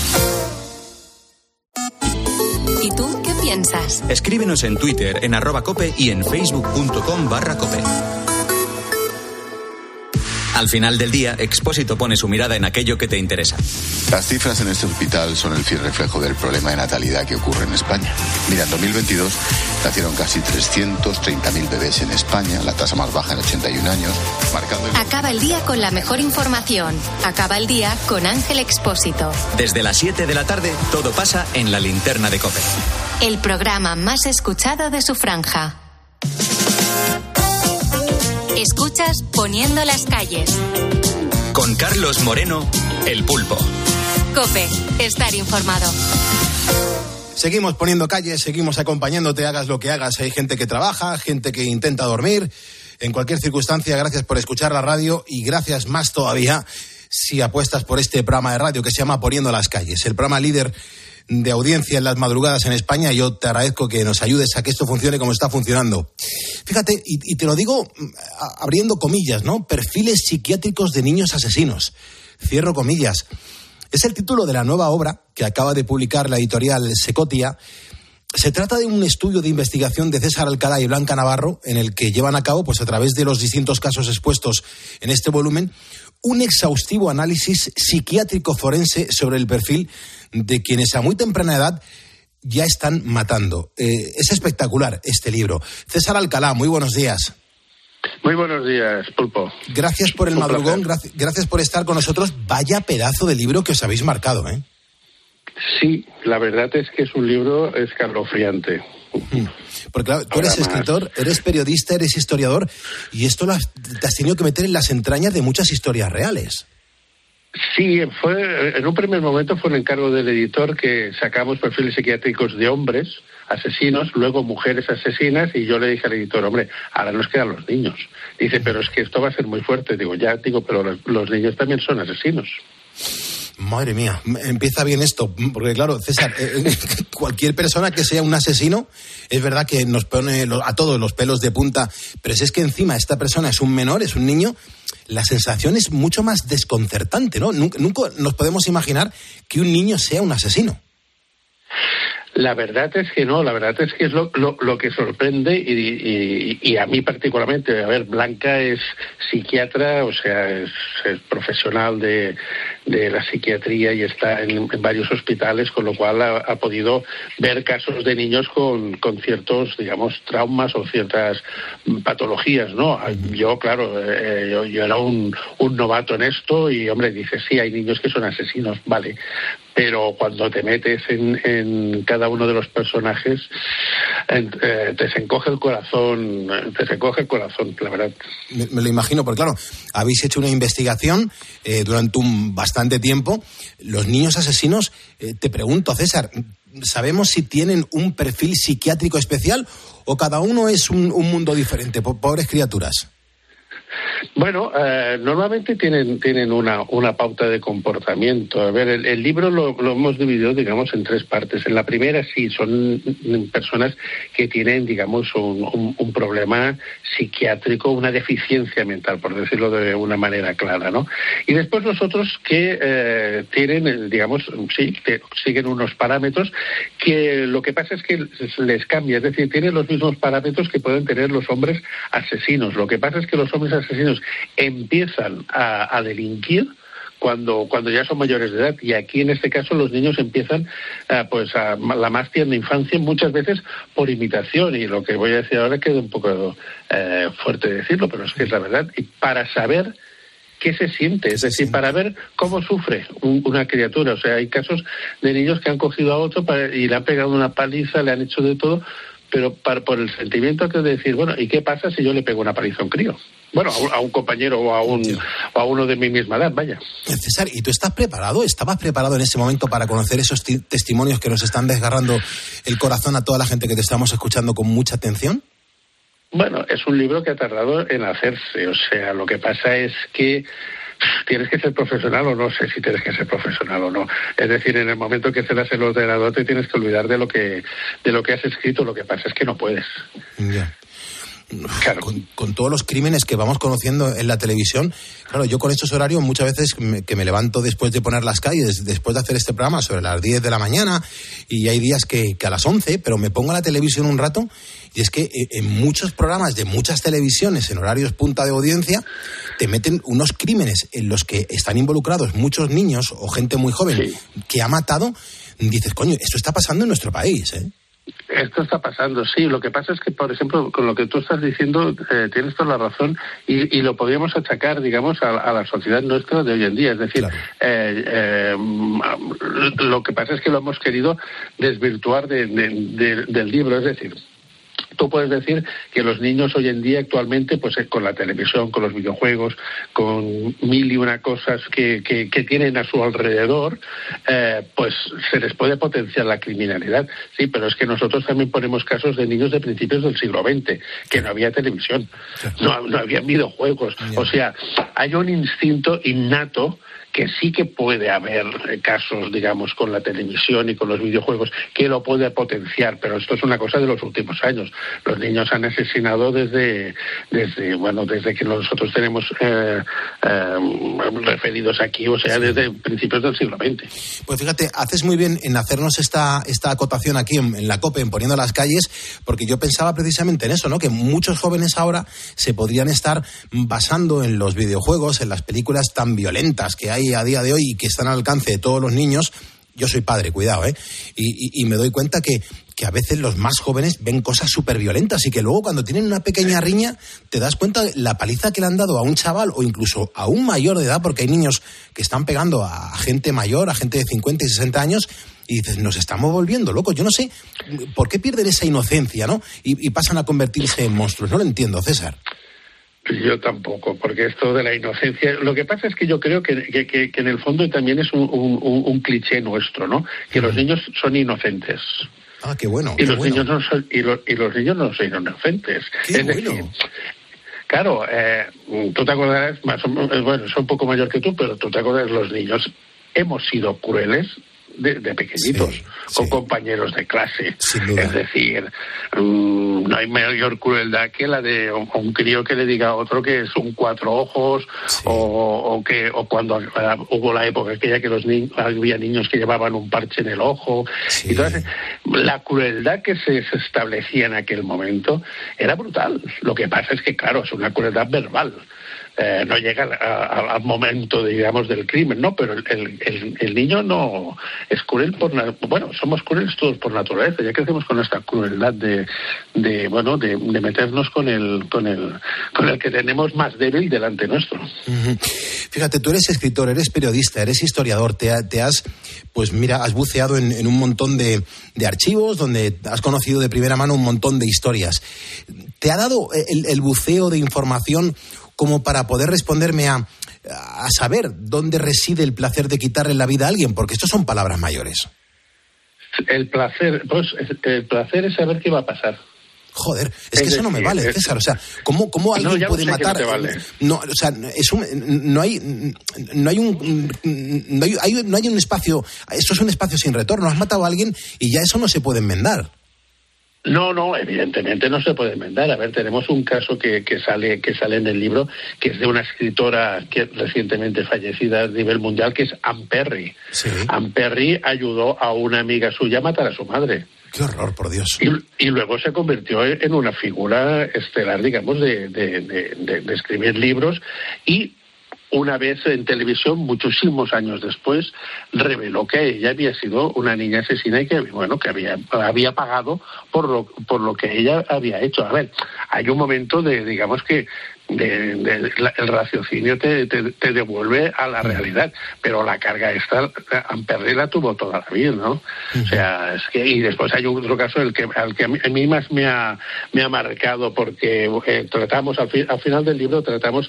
¿Y tú qué piensas? Escríbenos en Twitter, en @cope y en facebook.com/cope. Al final del día, Expósito pone su mirada en aquello que te interesa. Las cifras en este hospital son el fiel reflejo del problema de natalidad que ocurre en España. Mira, en 2022 nacieron casi 330.000 bebés en España, la tasa más baja en 81 años, marcando... Acaba el día con la mejor información. Acaba el día con Ángel Expósito. Desde las 7 de la tarde, todo pasa en la linterna de COPE. El programa más escuchado de su franja. Escuchas Poniendo las calles. Con Carlos Moreno, El Pulpo. COPE, estar informado. Seguimos poniendo calles, seguimos acompañándote, hagas lo que hagas. Hay gente que trabaja, gente que intenta dormir. En cualquier circunstancia, gracias por escuchar la radio y gracias más todavía si apuestas por este programa de radio que se llama Poniendo las calles, el programa líder de audiencia en las madrugadas en España. Yo te agradezco que nos ayudes a que esto funcione como está funcionando. Fíjate, y te lo digo abriendo comillas, ¿no? Perfiles psiquiátricos de niños asesinos. Cierro comillas. Es el título de la nueva obra que acaba de publicar la editorial Secotia. Se trata de un estudio de investigación de César Alcalá y Blanca Navarro, en el que llevan a cabo, pues a través de los distintos casos expuestos en este volumen, un exhaustivo análisis psiquiátrico forense sobre el perfil de quienes a muy temprana edad ya están matando. Es espectacular este libro. César Alcalá, muy buenos días. Muy buenos días, Pulpo. Gracias por el madrugón, gracias por estar con nosotros. Vaya pedazo de libro que os habéis marcado, ¿eh? Sí, la verdad es que es un libro escalofriante. Porque claro, tú eres escritor, eres periodista, eres historiador, y esto te has tenido que meter en las entrañas de muchas historias reales. Sí, en un primer momento fue un encargo del editor que sacamos perfiles psiquiátricos de hombres asesinos, luego mujeres asesinas, y yo le dije al editor, hombre, ahora nos quedan los niños. Dice, pero es que esto va a ser muy fuerte. Pero los niños también son asesinos. Madre mía, empieza bien esto, porque claro, César, cualquier persona que sea un asesino, es verdad que nos pone a todos los pelos de punta, pero si es que encima esta persona es un menor, es un niño, la sensación es mucho más desconcertante, ¿no? Nunca nos podemos imaginar que un niño sea un asesino. La verdad es que no, la verdad es que es lo que sorprende y a mí particularmente. A ver, Blanca es psiquiatra, o sea, es profesional de la psiquiatría y está en varios hospitales, con lo cual ha podido ver casos de niños con ciertos, digamos, traumas o ciertas patologías, ¿no? Yo, claro, yo era un novato en esto y, hombre, dices, sí, hay niños que son asesinos, vale. Pero cuando te metes en cada uno de los personajes, te se encoge el corazón, la verdad. Me lo imagino, porque claro, habéis hecho una investigación durante un bastante tiempo. Los niños asesinos, te pregunto, César, ¿sabemos si tienen un perfil psiquiátrico especial o cada uno es un mundo diferente? Pobres criaturas. Bueno, normalmente tienen una pauta de comportamiento. A ver, el libro lo hemos dividido, digamos, en 3 partes. En la primera, sí, son personas que tienen, digamos, un problema psiquiátrico, una deficiencia mental, por decirlo de una manera clara, ¿no? Y después los otros que tienen, digamos, sí, que siguen unos parámetros que lo que pasa es que les cambia. Es decir, tienen los mismos parámetros que pueden tener los hombres asesinos. Lo que pasa es que los hombres asesinos empiezan a delinquir cuando ya son mayores de edad, y aquí en este caso los niños empiezan a la más tierna infancia, muchas veces por imitación, y lo que voy a decir ahora queda un poco fuerte decirlo, pero es que es la verdad, y para saber qué se siente, es decir, para ver cómo sufre una criatura. O sea, hay casos de niños que han cogido a otro y le han pegado una paliza, le han hecho de todo, pero por el sentimiento que es de decir, bueno, ¿y qué pasa si yo le pego una paliza a un crío? Bueno, a un compañero o a uno de mi misma edad, vaya. César, ¿y tú estás preparado? ¿Estabas preparado en ese momento para conocer esos testimonios que nos están desgarrando el corazón a toda la gente que te estamos escuchando con mucha atención? Bueno, es un libro que ha tardado en hacerse. O sea, lo que pasa es que tienes que ser profesional o no sé si tienes que ser profesional o no. Es decir, en el momento que cerras el ordenador te tienes que olvidar de lo que has escrito. Lo que pasa es que no puedes. Ya. Claro. Con todos los crímenes que vamos conociendo en la televisión, claro, yo con estos horarios muchas veces que me levanto después de poner las calles, después de hacer este programa sobre las 10 de la mañana, y hay días que a las 11, pero me pongo la televisión un rato, y es que en muchos programas de muchas televisiones, en horarios punta de audiencia, te meten unos crímenes en los que están involucrados muchos niños o gente muy joven, sí, que ha matado. Dices, coño, esto está pasando en nuestro país, ¿eh? Esto está pasando, sí. Lo que pasa es que, por ejemplo, con lo que tú estás diciendo, tienes toda la razón y lo podríamos achacar, digamos, a la sociedad nuestra de hoy en día. Es decir, claro, lo que pasa es que lo hemos querido desvirtuar del libro. Es decir, tú puedes decir que los niños hoy en día actualmente, pues con la televisión, con los videojuegos, con mil y una cosas que tienen a su alrededor, pues se les puede potenciar la criminalidad. Sí, pero es que nosotros también ponemos casos de niños de principios del siglo XX, que no había televisión, no había videojuegos. O sea, hay un instinto innato que sí que puede haber casos, digamos, con la televisión y con los videojuegos que lo puede potenciar, pero esto es una cosa de los últimos años. Los niños han asesinado desde que nosotros tenemos referidos aquí, o sea, desde principios del siglo XX. Pues fíjate, haces muy bien en hacernos esta acotación aquí en la COPE, en Poniendo las Calles, porque yo pensaba precisamente en eso, ¿no? Que muchos jóvenes ahora se podrían estar basando en los videojuegos, en las películas tan violentas que hay a día de hoy y que están al alcance de todos los niños. Yo soy padre, cuidado, y me doy cuenta que a veces los más jóvenes ven cosas súper violentas y que luego cuando tienen una pequeña riña te das cuenta de la paliza que le han dado a un chaval o incluso a un mayor de edad, porque hay niños que están pegando a gente mayor, a gente de 50 y 60 años, y dices, nos estamos volviendo locos. Yo no sé por qué pierden esa inocencia, ¿no? Y pasan a convertirse en monstruos. No lo entiendo, César. Yo tampoco, porque esto de la inocencia, lo que pasa es que yo creo que en el fondo también es un cliché nuestro, ¿no? Que los niños son inocentes. Ah, qué bueno. Y los niños no son inocentes. Qué bueno. Decir, claro, tú te acordarás, soy un poco mayor que tú, pero tú te acordarás, los niños hemos sido crueles de pequeñitos, con compañeros de clase. Es decir, no hay mayor crueldad que la de un crío que le diga a otro que es un cuatro ojos, o cuando hubo la época aquella que había niños que llevaban un parche en el ojo. Entonces, la crueldad que se establecía en aquel momento era brutal. Lo que pasa es que, claro, es una crueldad verbal. No llega al momento, digamos, del crimen, ¿no? Pero el niño no es cruel somos crueles todos por naturaleza. Ya crecemos con esta crueldad de meternos con el que tenemos más débil delante nuestro. Fíjate, tú eres escritor, eres periodista, eres historiador, has buceado en un montón de archivos donde has conocido de primera mano un montón de historias. ¿Te ha dado el buceo de información como para poder responderme a saber dónde reside el placer de quitarle la vida a alguien? Porque estos son palabras mayores. El placer es saber qué va a pasar. Joder, es que eso no me vale, César. O sea, ¿cómo alguien puede matar? No te vale. No, o sea, no hay un espacio. Eso es un espacio sin retorno. Has matado a alguien y ya eso no se puede enmendar. No, evidentemente no se puede enmendar. A ver, tenemos un caso que sale en el libro, que es de una escritora que recientemente fallecida a nivel mundial, que es Anne Perry. Anne Perry ayudó a una amiga suya a matar a su madre. ¡Qué horror, por Dios! Y luego se convirtió en una figura estelar, digamos, de escribir libros, y una vez en televisión, muchísimos años después, reveló que ella había sido una niña asesina y que había pagado por lo que ella había hecho. A ver, hay un momento digamos que el raciocinio te devuelve a la realidad, pero la carga esta Amperry la tuvo toda la vida, ¿no? O sea, es que, y después hay otro caso al que a mí más me ha marcado, porque tratamos al final del libro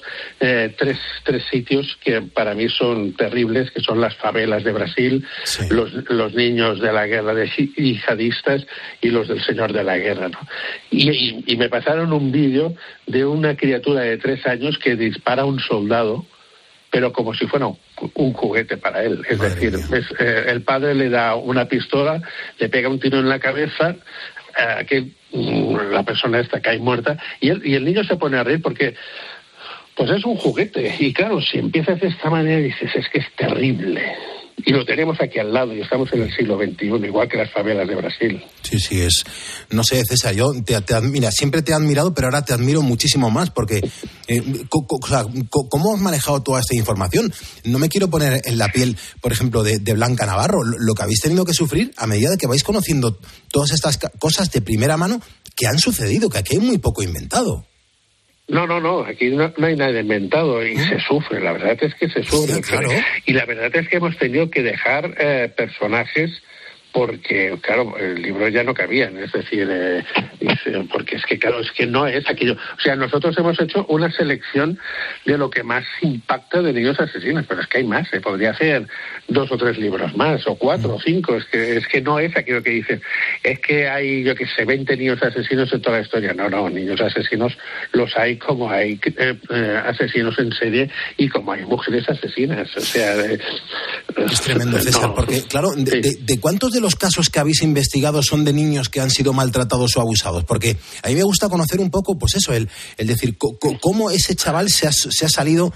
tres sitios que para mí son terribles, que son las favelas de Brasil, los niños de la guerra de yihadistas y los del Señor de la Guerra, ¿no? Y me pasaron un vídeo de una criatura de 3 años que dispara a un soldado, pero como si fuera un juguete para él. Es decir, el padre le da una pistola, le pega un tiro en la cabeza, que la persona esta cae muerta, y el niño se pone a reír porque pues es un juguete. Y claro, si empiezas de esta manera dices, es que es terrible. Y lo tenemos aquí al lado, y estamos en el siglo XXI, igual que las favelas de Brasil. Sí, es... No sé, César, yo siempre te he admirado, pero ahora te admiro muchísimo más, porque ¿cómo has manejado toda esta información? No me quiero poner en la piel, por ejemplo, de Blanca Navarro, lo que habéis tenido que sufrir a medida de que vais conociendo todas estas cosas de primera mano que han sucedido, que aquí hay muy poco inventado. No, aquí no hay nada inventado y se sufre, la verdad es que se sufre. Sí, claro. Y la verdad es que hemos tenido que dejar personajes porque, claro, el libro ya no cabían, es decir, porque es que, claro, es que no es aquello. O sea, nosotros hemos hecho una selección de lo que más impacta de niños asesinos, pero es que hay más, se podría hacer 2 o 3 libros más, o 4 o 5, es que no es aquello que dicen, es que hay, 20 niños asesinos en toda la historia. No, niños asesinos los hay como hay asesinos en serie y como hay mujeres asesinas, o sea... Es tremendo, César, porque, claro, ¿de cuántos de los casos que habéis investigado son de niños que han sido maltratados o abusados? Porque a mí me gusta conocer un poco, pues eso, el decir, cómo ese chaval se ha salido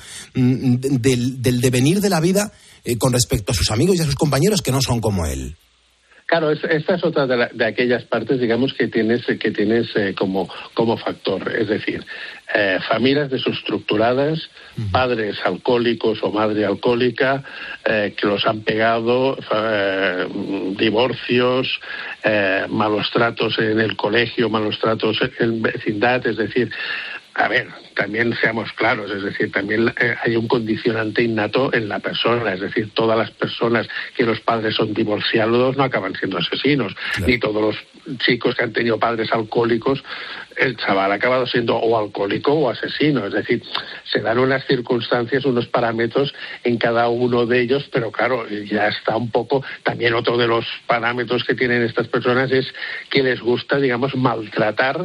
del devenir de la vida con respecto a sus amigos y a sus compañeros que no son como él. Claro, esta es otra de aquellas partes, digamos, que tienes como factor. Es decir, familias desestructuradas, padres alcohólicos o madre alcohólica, que los han pegado, divorcios, malos tratos en el colegio, malos tratos en vecindad, es decir... A ver, también seamos claros, es decir, también hay un condicionante innato en la persona, es decir, todas las personas que los padres son divorciados no acaban siendo asesinos, claro. Ni todos los chicos que han tenido padres alcohólicos, el chaval ha acabado siendo o alcohólico o asesino, es decir, se dan unas circunstancias, unos parámetros en cada uno de ellos, pero claro, ya está un poco, también otro de los parámetros que tienen estas personas es que les gusta, digamos, maltratar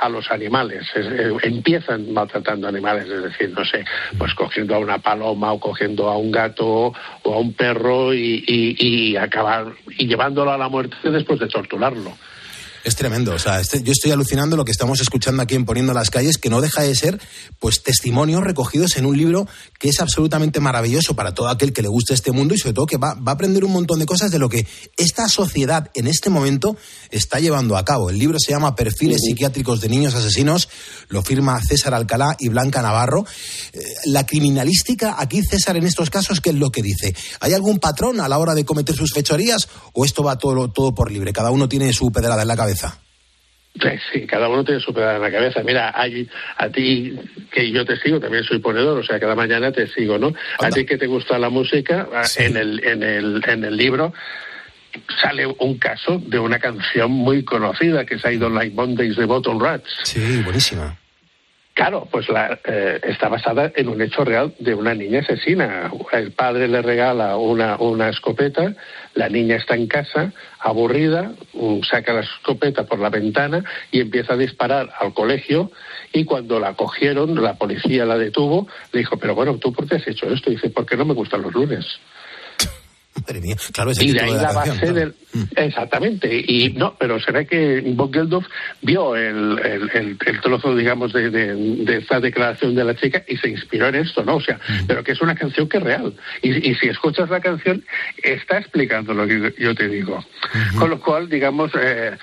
a los animales. Empiezan maltratando animales, es decir, no sé, pues cogiendo a una paloma o cogiendo a un gato o a un perro y acabar y llevándolo a la muerte después de torturarlo. Es tremendo, o sea, yo estoy alucinando lo que estamos escuchando aquí en Poniendo las Calles, que no deja de ser, pues, testimonios recogidos en un libro que es absolutamente maravilloso para todo aquel que le guste este mundo y sobre todo que va a aprender un montón de cosas de lo que esta sociedad en este momento está llevando a cabo. El libro se llama Perfiles psiquiátricos de niños asesinos, lo firma César Alcalá y Blanca Navarro. La criminalística aquí, César, en estos casos, ¿qué es lo que dice? ¿Hay algún patrón a la hora de cometer sus fechorías o esto va todo por libre? Cada uno tiene su pedrada en la cabeza. Sí, cada uno tiene su pedazo en la cabeza. Mira, a ti, que yo te sigo, también soy ponedor, o sea, cada mañana te sigo, ¿no? A ti que te gusta la música, sí. en el libro sale un caso de una canción muy conocida que es I Don't Like Mondays de Bottle Rats. Sí, buenísima. Claro, pues está basada en un hecho real de una niña asesina. El padre le regala una escopeta, la niña está en casa, aburrida, saca la escopeta por la ventana y empieza a disparar al colegio, y cuando la cogieron, la policía la detuvo, le dijo, pero bueno, ¿tú por qué has hecho esto? Y dice, porque no me gustan los lunes. Madre mía, claro, ese y título de ahí de la la canción, base claro. Exactamente, y no, pero se ve que Bob Geldof vio el trozo, digamos, de esta declaración de la chica y se inspiró en esto, ¿no? O sea, pero que es una canción que es real, y si escuchas la canción está explicando lo que yo te digo, con lo cual, digamos,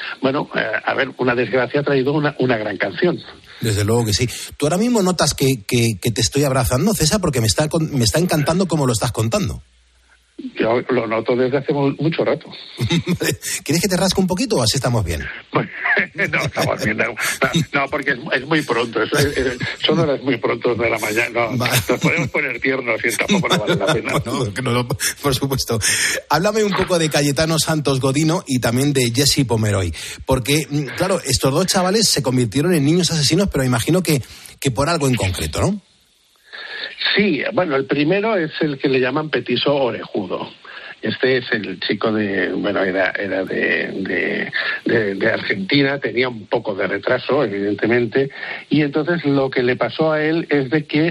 a ver, una desgracia ha traído una gran canción. Desde luego que sí. Tú ahora mismo notas que te estoy abrazando, César, porque me está encantando cómo lo estás contando. Yo lo noto desde hace mucho rato. ¿Quieres que te rasque un poquito o así estamos bien? No, estamos bien. No, porque es muy pronto. Son horas muy pronto de la mañana. Nos podemos poner tiernos y tampoco no vale la pena. No, por supuesto. Háblame un poco de Cayetano Santos Godino y también de Jesse Pomeroy. Porque, claro, estos dos chavales se convirtieron en niños asesinos, pero imagino que por algo en concreto, ¿no? Sí, bueno, el primero es el que le llaman petiso orejudo. Este es el chico era de Argentina, tenía un poco de retraso, evidentemente, y entonces lo que le pasó a él es de que,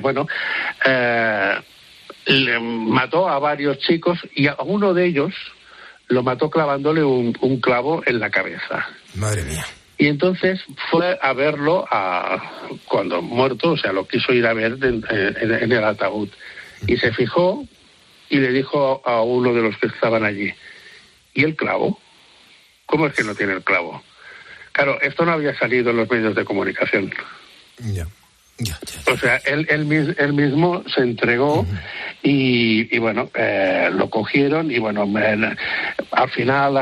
le mató a varios chicos y a uno de ellos lo mató clavándole un clavo en la cabeza. Madre mía. Y entonces fue a verlo cuando muerto, o sea, lo quiso ir a ver en el ataúd. Y se fijó y le dijo a uno de los que estaban allí, ¿y el clavo? ¿Cómo es que no tiene el clavo? Claro, esto no había salido en los medios de comunicación. Ya. O sea, él mismo se entregó y bueno, lo cogieron y bueno, al final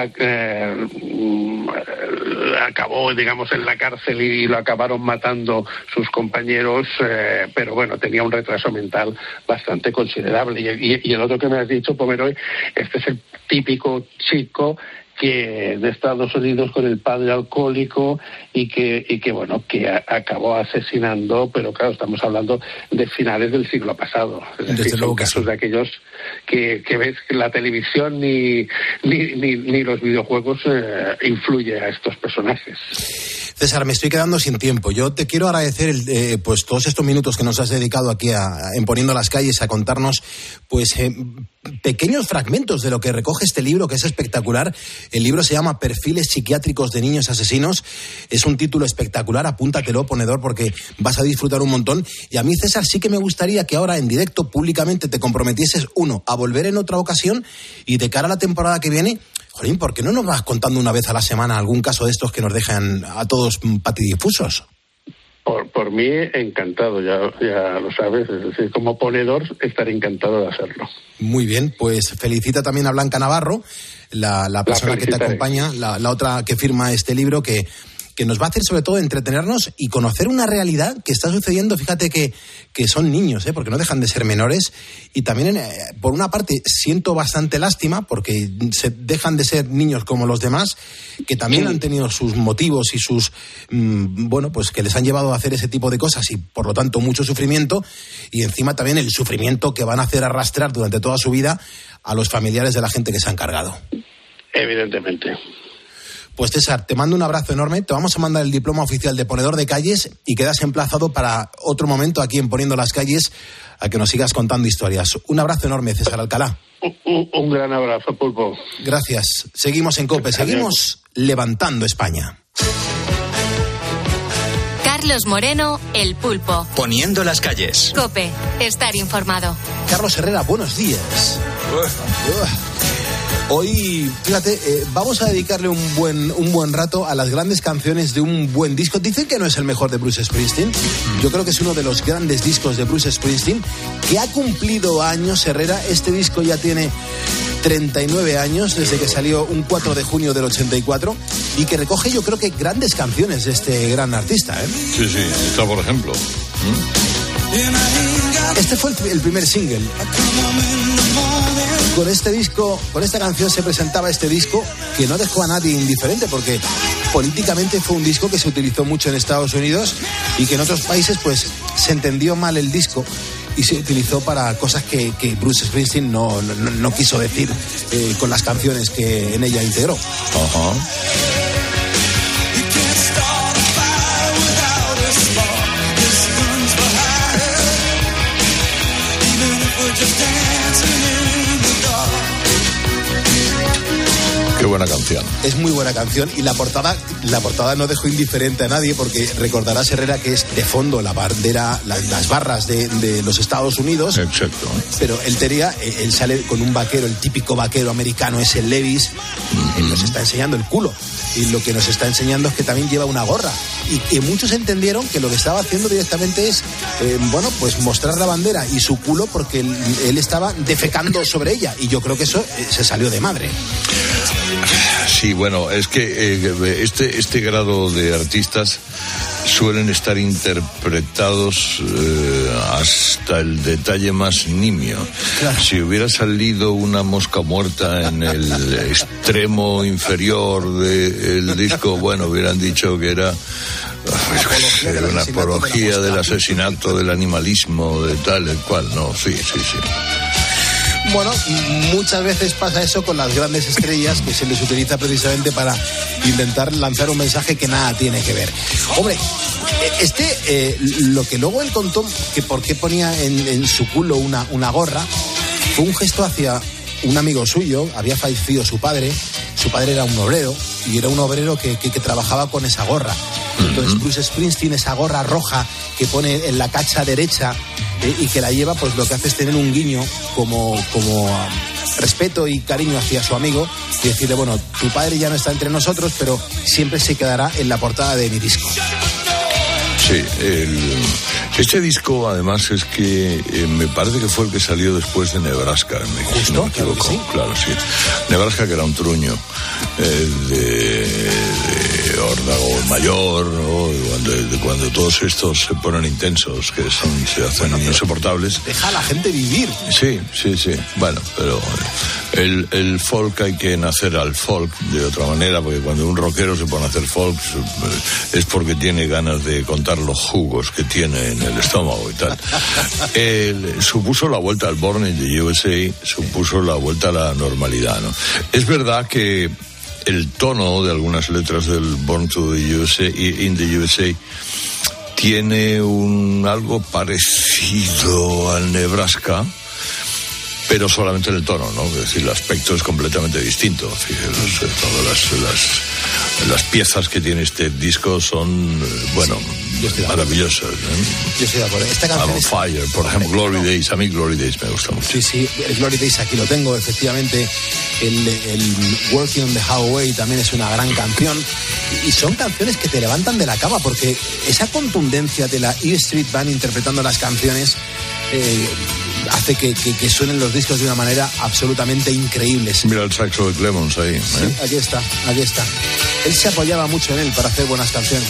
acabó, digamos, en la cárcel y lo acabaron matando sus compañeros, pero bueno, tenía un retraso mental bastante considerable. Y el otro que me has dicho, Pomeroy, este es el típico chico que de Estados Unidos con el padre alcohólico y que bueno, que acabó asesinando, pero claro, estamos hablando de finales del siglo pasado. Es decir, son casos de aquellos que ves que la televisión ni los videojuegos influye a estos personajes. César, me estoy quedando sin tiempo. Yo te quiero agradecer pues todos estos minutos que nos has dedicado aquí en Poniendo las Calles a contarnos pues pequeños fragmentos de lo que recoge este libro, que es espectacular. El libro se llama Perfiles psiquiátricos de niños asesinos. Es un título espectacular, apúntatelo, ponedor, porque vas a disfrutar un montón. Y a mí, César, sí que me gustaría que ahora en directo, públicamente, te comprometieses, uno, a volver en otra ocasión y de cara a la temporada que viene, jolín, ¿por qué no nos vas contando una vez a la semana algún caso de estos que nos dejan a todos patidifusos? Por mí, encantado, ya lo sabes, es decir, como ponedor estaré encantado de hacerlo. Muy bien, pues felicita también a Blanca Navarro, la persona que te acompaña, la otra que firma este libro, que nos va a hacer sobre todo entretenernos y conocer una realidad que está sucediendo. Fíjate que son niños, porque no dejan de ser menores, y también por una parte siento bastante lástima porque se dejan de ser niños como los demás, que también han tenido sus motivos y sus pues que les han llevado a hacer ese tipo de cosas y por lo tanto mucho sufrimiento, y encima también el sufrimiento que van a hacer arrastrar durante toda su vida a los familiares de la gente que se han cargado. Evidentemente. Pues César, te mando un abrazo enorme, te vamos a mandar el diploma oficial de ponedor de calles y quedas emplazado para otro momento aquí en Poniendo las Calles a que nos sigas contando historias. Un abrazo enorme, César Alcalá. Un gran abrazo, Pulpo. Gracias. Seguimos en COPE, seguimos levantando España. Carlos Moreno, El Pulpo. Poniendo las calles. COPE, estar informado. Carlos Herrera, buenos días. Hoy, fíjate, vamos a dedicarle un buen rato a las grandes canciones de un buen disco. Dicen que no es el mejor de Bruce Springsteen. Yo creo que es uno de los grandes discos de Bruce Springsteen, que ha cumplido años, Herrera. Este disco ya tiene 39 años, desde que salió un 4 de junio del 84, y que recoge, yo creo que, grandes canciones de este gran artista, ¿eh? Sí, está por ejemplo. Este fue el primer single. Con este disco, con esta canción se presentaba este disco que no dejó a nadie indiferente, porque políticamente fue un disco que se utilizó mucho en Estados Unidos y que en otros países pues se entendió mal el disco y se utilizó para cosas que Bruce Springsteen no quiso decir con las canciones que en ella integró. Ajá. Qué buena canción. Es muy buena canción y la portada no dejó indiferente a nadie, porque recordarás, Herrera, que es de fondo la bandera, las barras de los Estados Unidos. Exacto. Pero él sale con un vaquero, el típico vaquero americano, es el Levis. Él nos está enseñando el culo. Y lo que nos está enseñando es que también lleva una gorra. Y que muchos entendieron que lo que estaba haciendo directamente es, pues mostrar la bandera y su culo, porque él estaba defecando sobre ella. Y yo creo que eso se salió de madre. Sí, bueno, es que este grado de artistas suelen estar interpretados hasta el detalle más nimio. Claro. Si hubiera salido una mosca muerta en el extremo inferior del disco, bueno, hubieran dicho que era una apología del asesinato, del animalismo, de tal, el cual. No, sí. Bueno, muchas veces pasa eso con las grandes estrellas, que se les utiliza precisamente para intentar lanzar un mensaje que nada tiene que ver. Hombre, lo que luego él contó, que por qué ponía en su culo una gorra, fue un gesto hacia un amigo suyo. Había fallecido su padre era un obrero, y era un obrero que trabajaba con esa gorra. Entonces Bruce Springsteen, esa gorra roja que pone en la cacha derecha, y que la lleva, pues lo que hace es tener un guiño como respeto y cariño hacia su amigo, y decirle, bueno, tu padre ya no está entre nosotros, pero siempre se quedará en la portada de mi disco. Sí, este disco además es que me parece que fue el que salió después de Nebraska, si no me equivoco. Claro, sí. Claro, sí. Nebraska, que era un truño de órdago mayor, ¿no? Cuando todos estos se ponen intensos, que se hacen insoportables. Deja a la gente vivir. Sí. Bueno, pero el folk, hay que nacer al folk de otra manera, porque cuando un rockero se pone a hacer folk es porque tiene ganas de contar los jugos que tiene en el estómago y tal. Supuso la vuelta al Born in the USA, supuso la vuelta a la normalidad, ¿no? Es verdad que el tono de algunas letras del Born to the USA, in the USA, tiene algo parecido al Nebraska, pero solamente en el tono, ¿no? Es decir, el aspecto es completamente distinto. Fíjense, todas las piezas que tiene este disco son, maravillosas, ¿eh? Yo estoy de acuerdo. Esta canción I'm on Fire, por ejemplo, Glory Days. A mí Glory Days me gusta mucho. Sí, el Glory Days aquí lo tengo, efectivamente. El Working on the Highway también es una gran canción. Y son canciones que te levantan de la cama, porque esa contundencia de la E Street Band interpretando las canciones hace que suenen los discos de una manera absolutamente increíble. Mira el saxo de Clemons ahí. Sí, aquí está. Él se apoyaba mucho en él para hacer buenas canciones.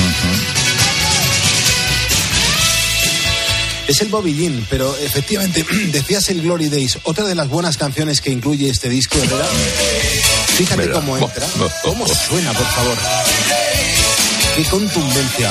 Es el Bobby Jean, pero efectivamente, decías el Glory Days, otra de las buenas canciones que incluye este disco, ¿verdad? Fíjate cómo entra, cómo suena, por favor. Qué contundencia.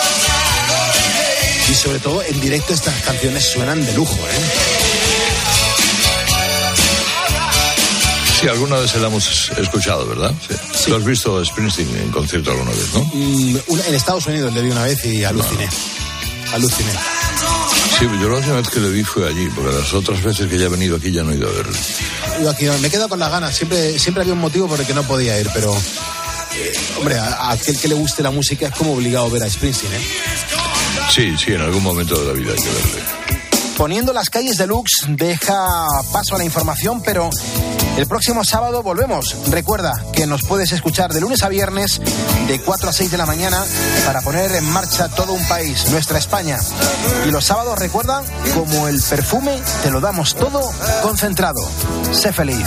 Y sobre todo, en directo estas canciones suenan de lujo, ¿eh? Sí, alguna vez la hemos escuchado, ¿verdad? Sí. Sí. ¿Tú has visto a Springsteen en concierto alguna vez, no? En Estados Unidos le vi una vez y aluciné. No. Aluciné. Sí, yo la última vez que le vi fue allí, porque las otras veces que ya he venido aquí ya no he ido a verle. Me he quedado con las ganas. Siempre había un motivo por el que no podía ir, pero... hombre, a aquel que le guste la música es como obligado ver a Springsteen, ¿eh? Sí, en algún momento de la vida hay que verle. Poniendo las calles deluxe deja paso a la información, pero el próximo sábado volvemos. Recuerda que nos puedes escuchar de lunes a viernes de 4 a 6 de la mañana para poner en marcha todo un país, nuestra España. Y los sábados, recuerda, como el perfume, te lo damos todo concentrado. Sé feliz.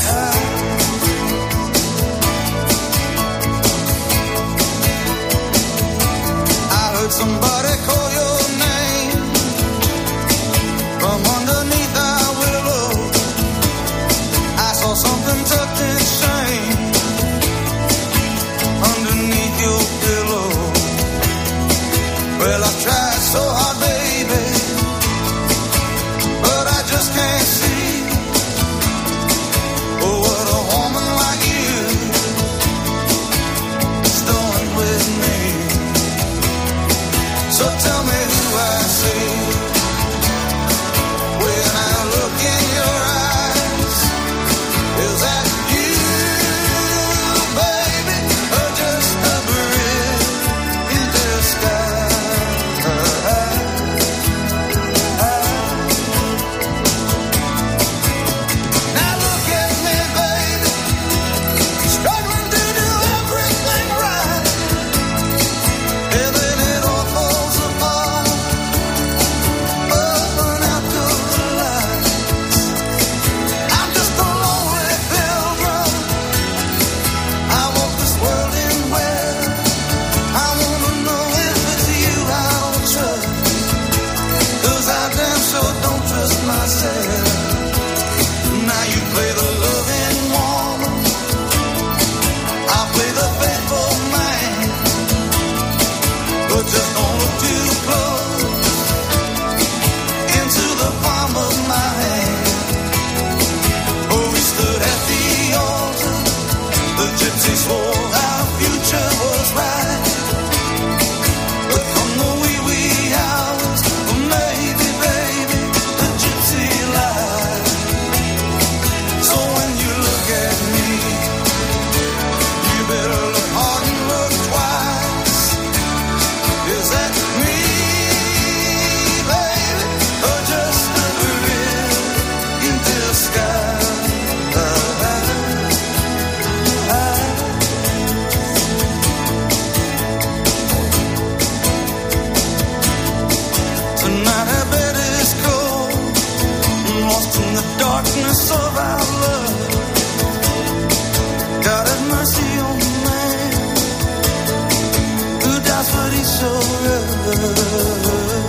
Somebody call your name from underneath our willow. I saw something tucked in shame underneath your pillow. Well, I've tried so hard, baby, but I just can't see. Oh, what a woman like you is doing with me. So tell me who I see when I look in your eyes. Is that you, baby, or just a breeze in disguise? Now look at me, baby, struggling to do everything right. And then it all falls apart. Open up to the light. I'm just a lonely pilgrim. I walk this world in where I wanna know if it's you I'll trust. 'Cause I damn sure don't trust myself. Now you play the loving woman, I play the faithful man. But just don't look too close into the palm of my hand. Oh, we stood at the altar. The gypsy swore our future was right. But come the wee hours, or maybe, baby, the gypsy lied. So when you look at me, you better look hard and look twice. Is that me, baby, or just a breeze in disguise? Tonight I bet it's cold, lost in the darkness of our love. God have mercy on the man who does what he so loves.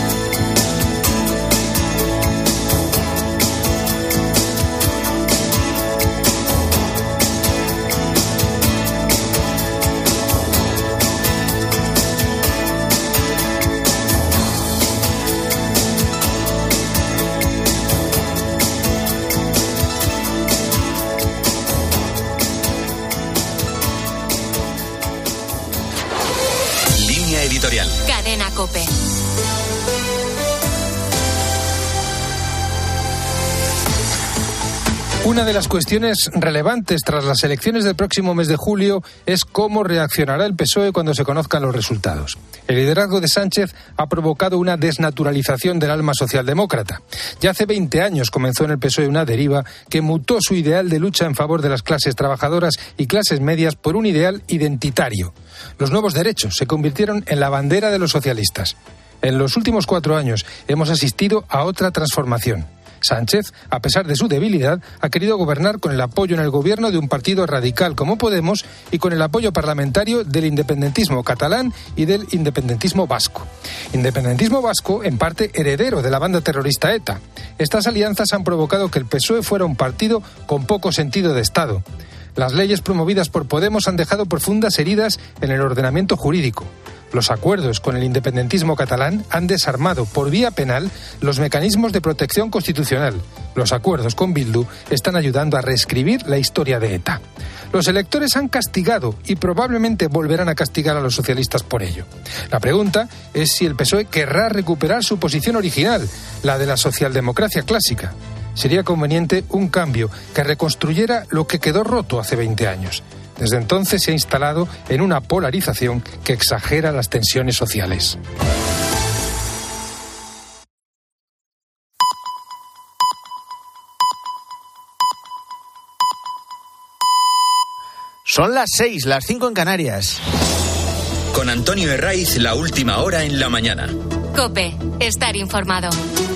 Línea editorial. Cadena COPE. Una de las cuestiones relevantes tras las elecciones del próximo mes de julio es cómo reaccionará el PSOE cuando se conozcan los resultados. El liderazgo de Sánchez ha provocado una desnaturalización del alma socialdemócrata. Ya hace 20 años comenzó en el PSOE una deriva que mutó su ideal de lucha en favor de las clases trabajadoras y clases medias por un ideal identitario. Los nuevos derechos se convirtieron en la bandera de los socialistas. En los últimos 4 años hemos asistido a otra transformación. Sánchez, a pesar de su debilidad, ha querido gobernar con el apoyo en el gobierno de un partido radical como Podemos y con el apoyo parlamentario del independentismo catalán y del independentismo vasco. Independentismo vasco, en parte heredero de la banda terrorista ETA. Estas alianzas han provocado que el PSOE fuera un partido con poco sentido de Estado. Las leyes promovidas por Podemos han dejado profundas heridas en el ordenamiento jurídico. Los acuerdos con el independentismo catalán han desarmado por vía penal los mecanismos de protección constitucional. Los acuerdos con Bildu están ayudando a reescribir la historia de ETA. Los electores han castigado y probablemente volverán a castigar a los socialistas por ello. La pregunta es si el PSOE querrá recuperar su posición original, la de la socialdemocracia clásica. Sería conveniente un cambio que reconstruyera lo que quedó roto hace 20 años. Desde entonces se ha instalado en una polarización que exagera las tensiones sociales. Son las 6, las 5 en Canarias. Con Antonio Herraiz, la última hora en la mañana. COPE, estar informado.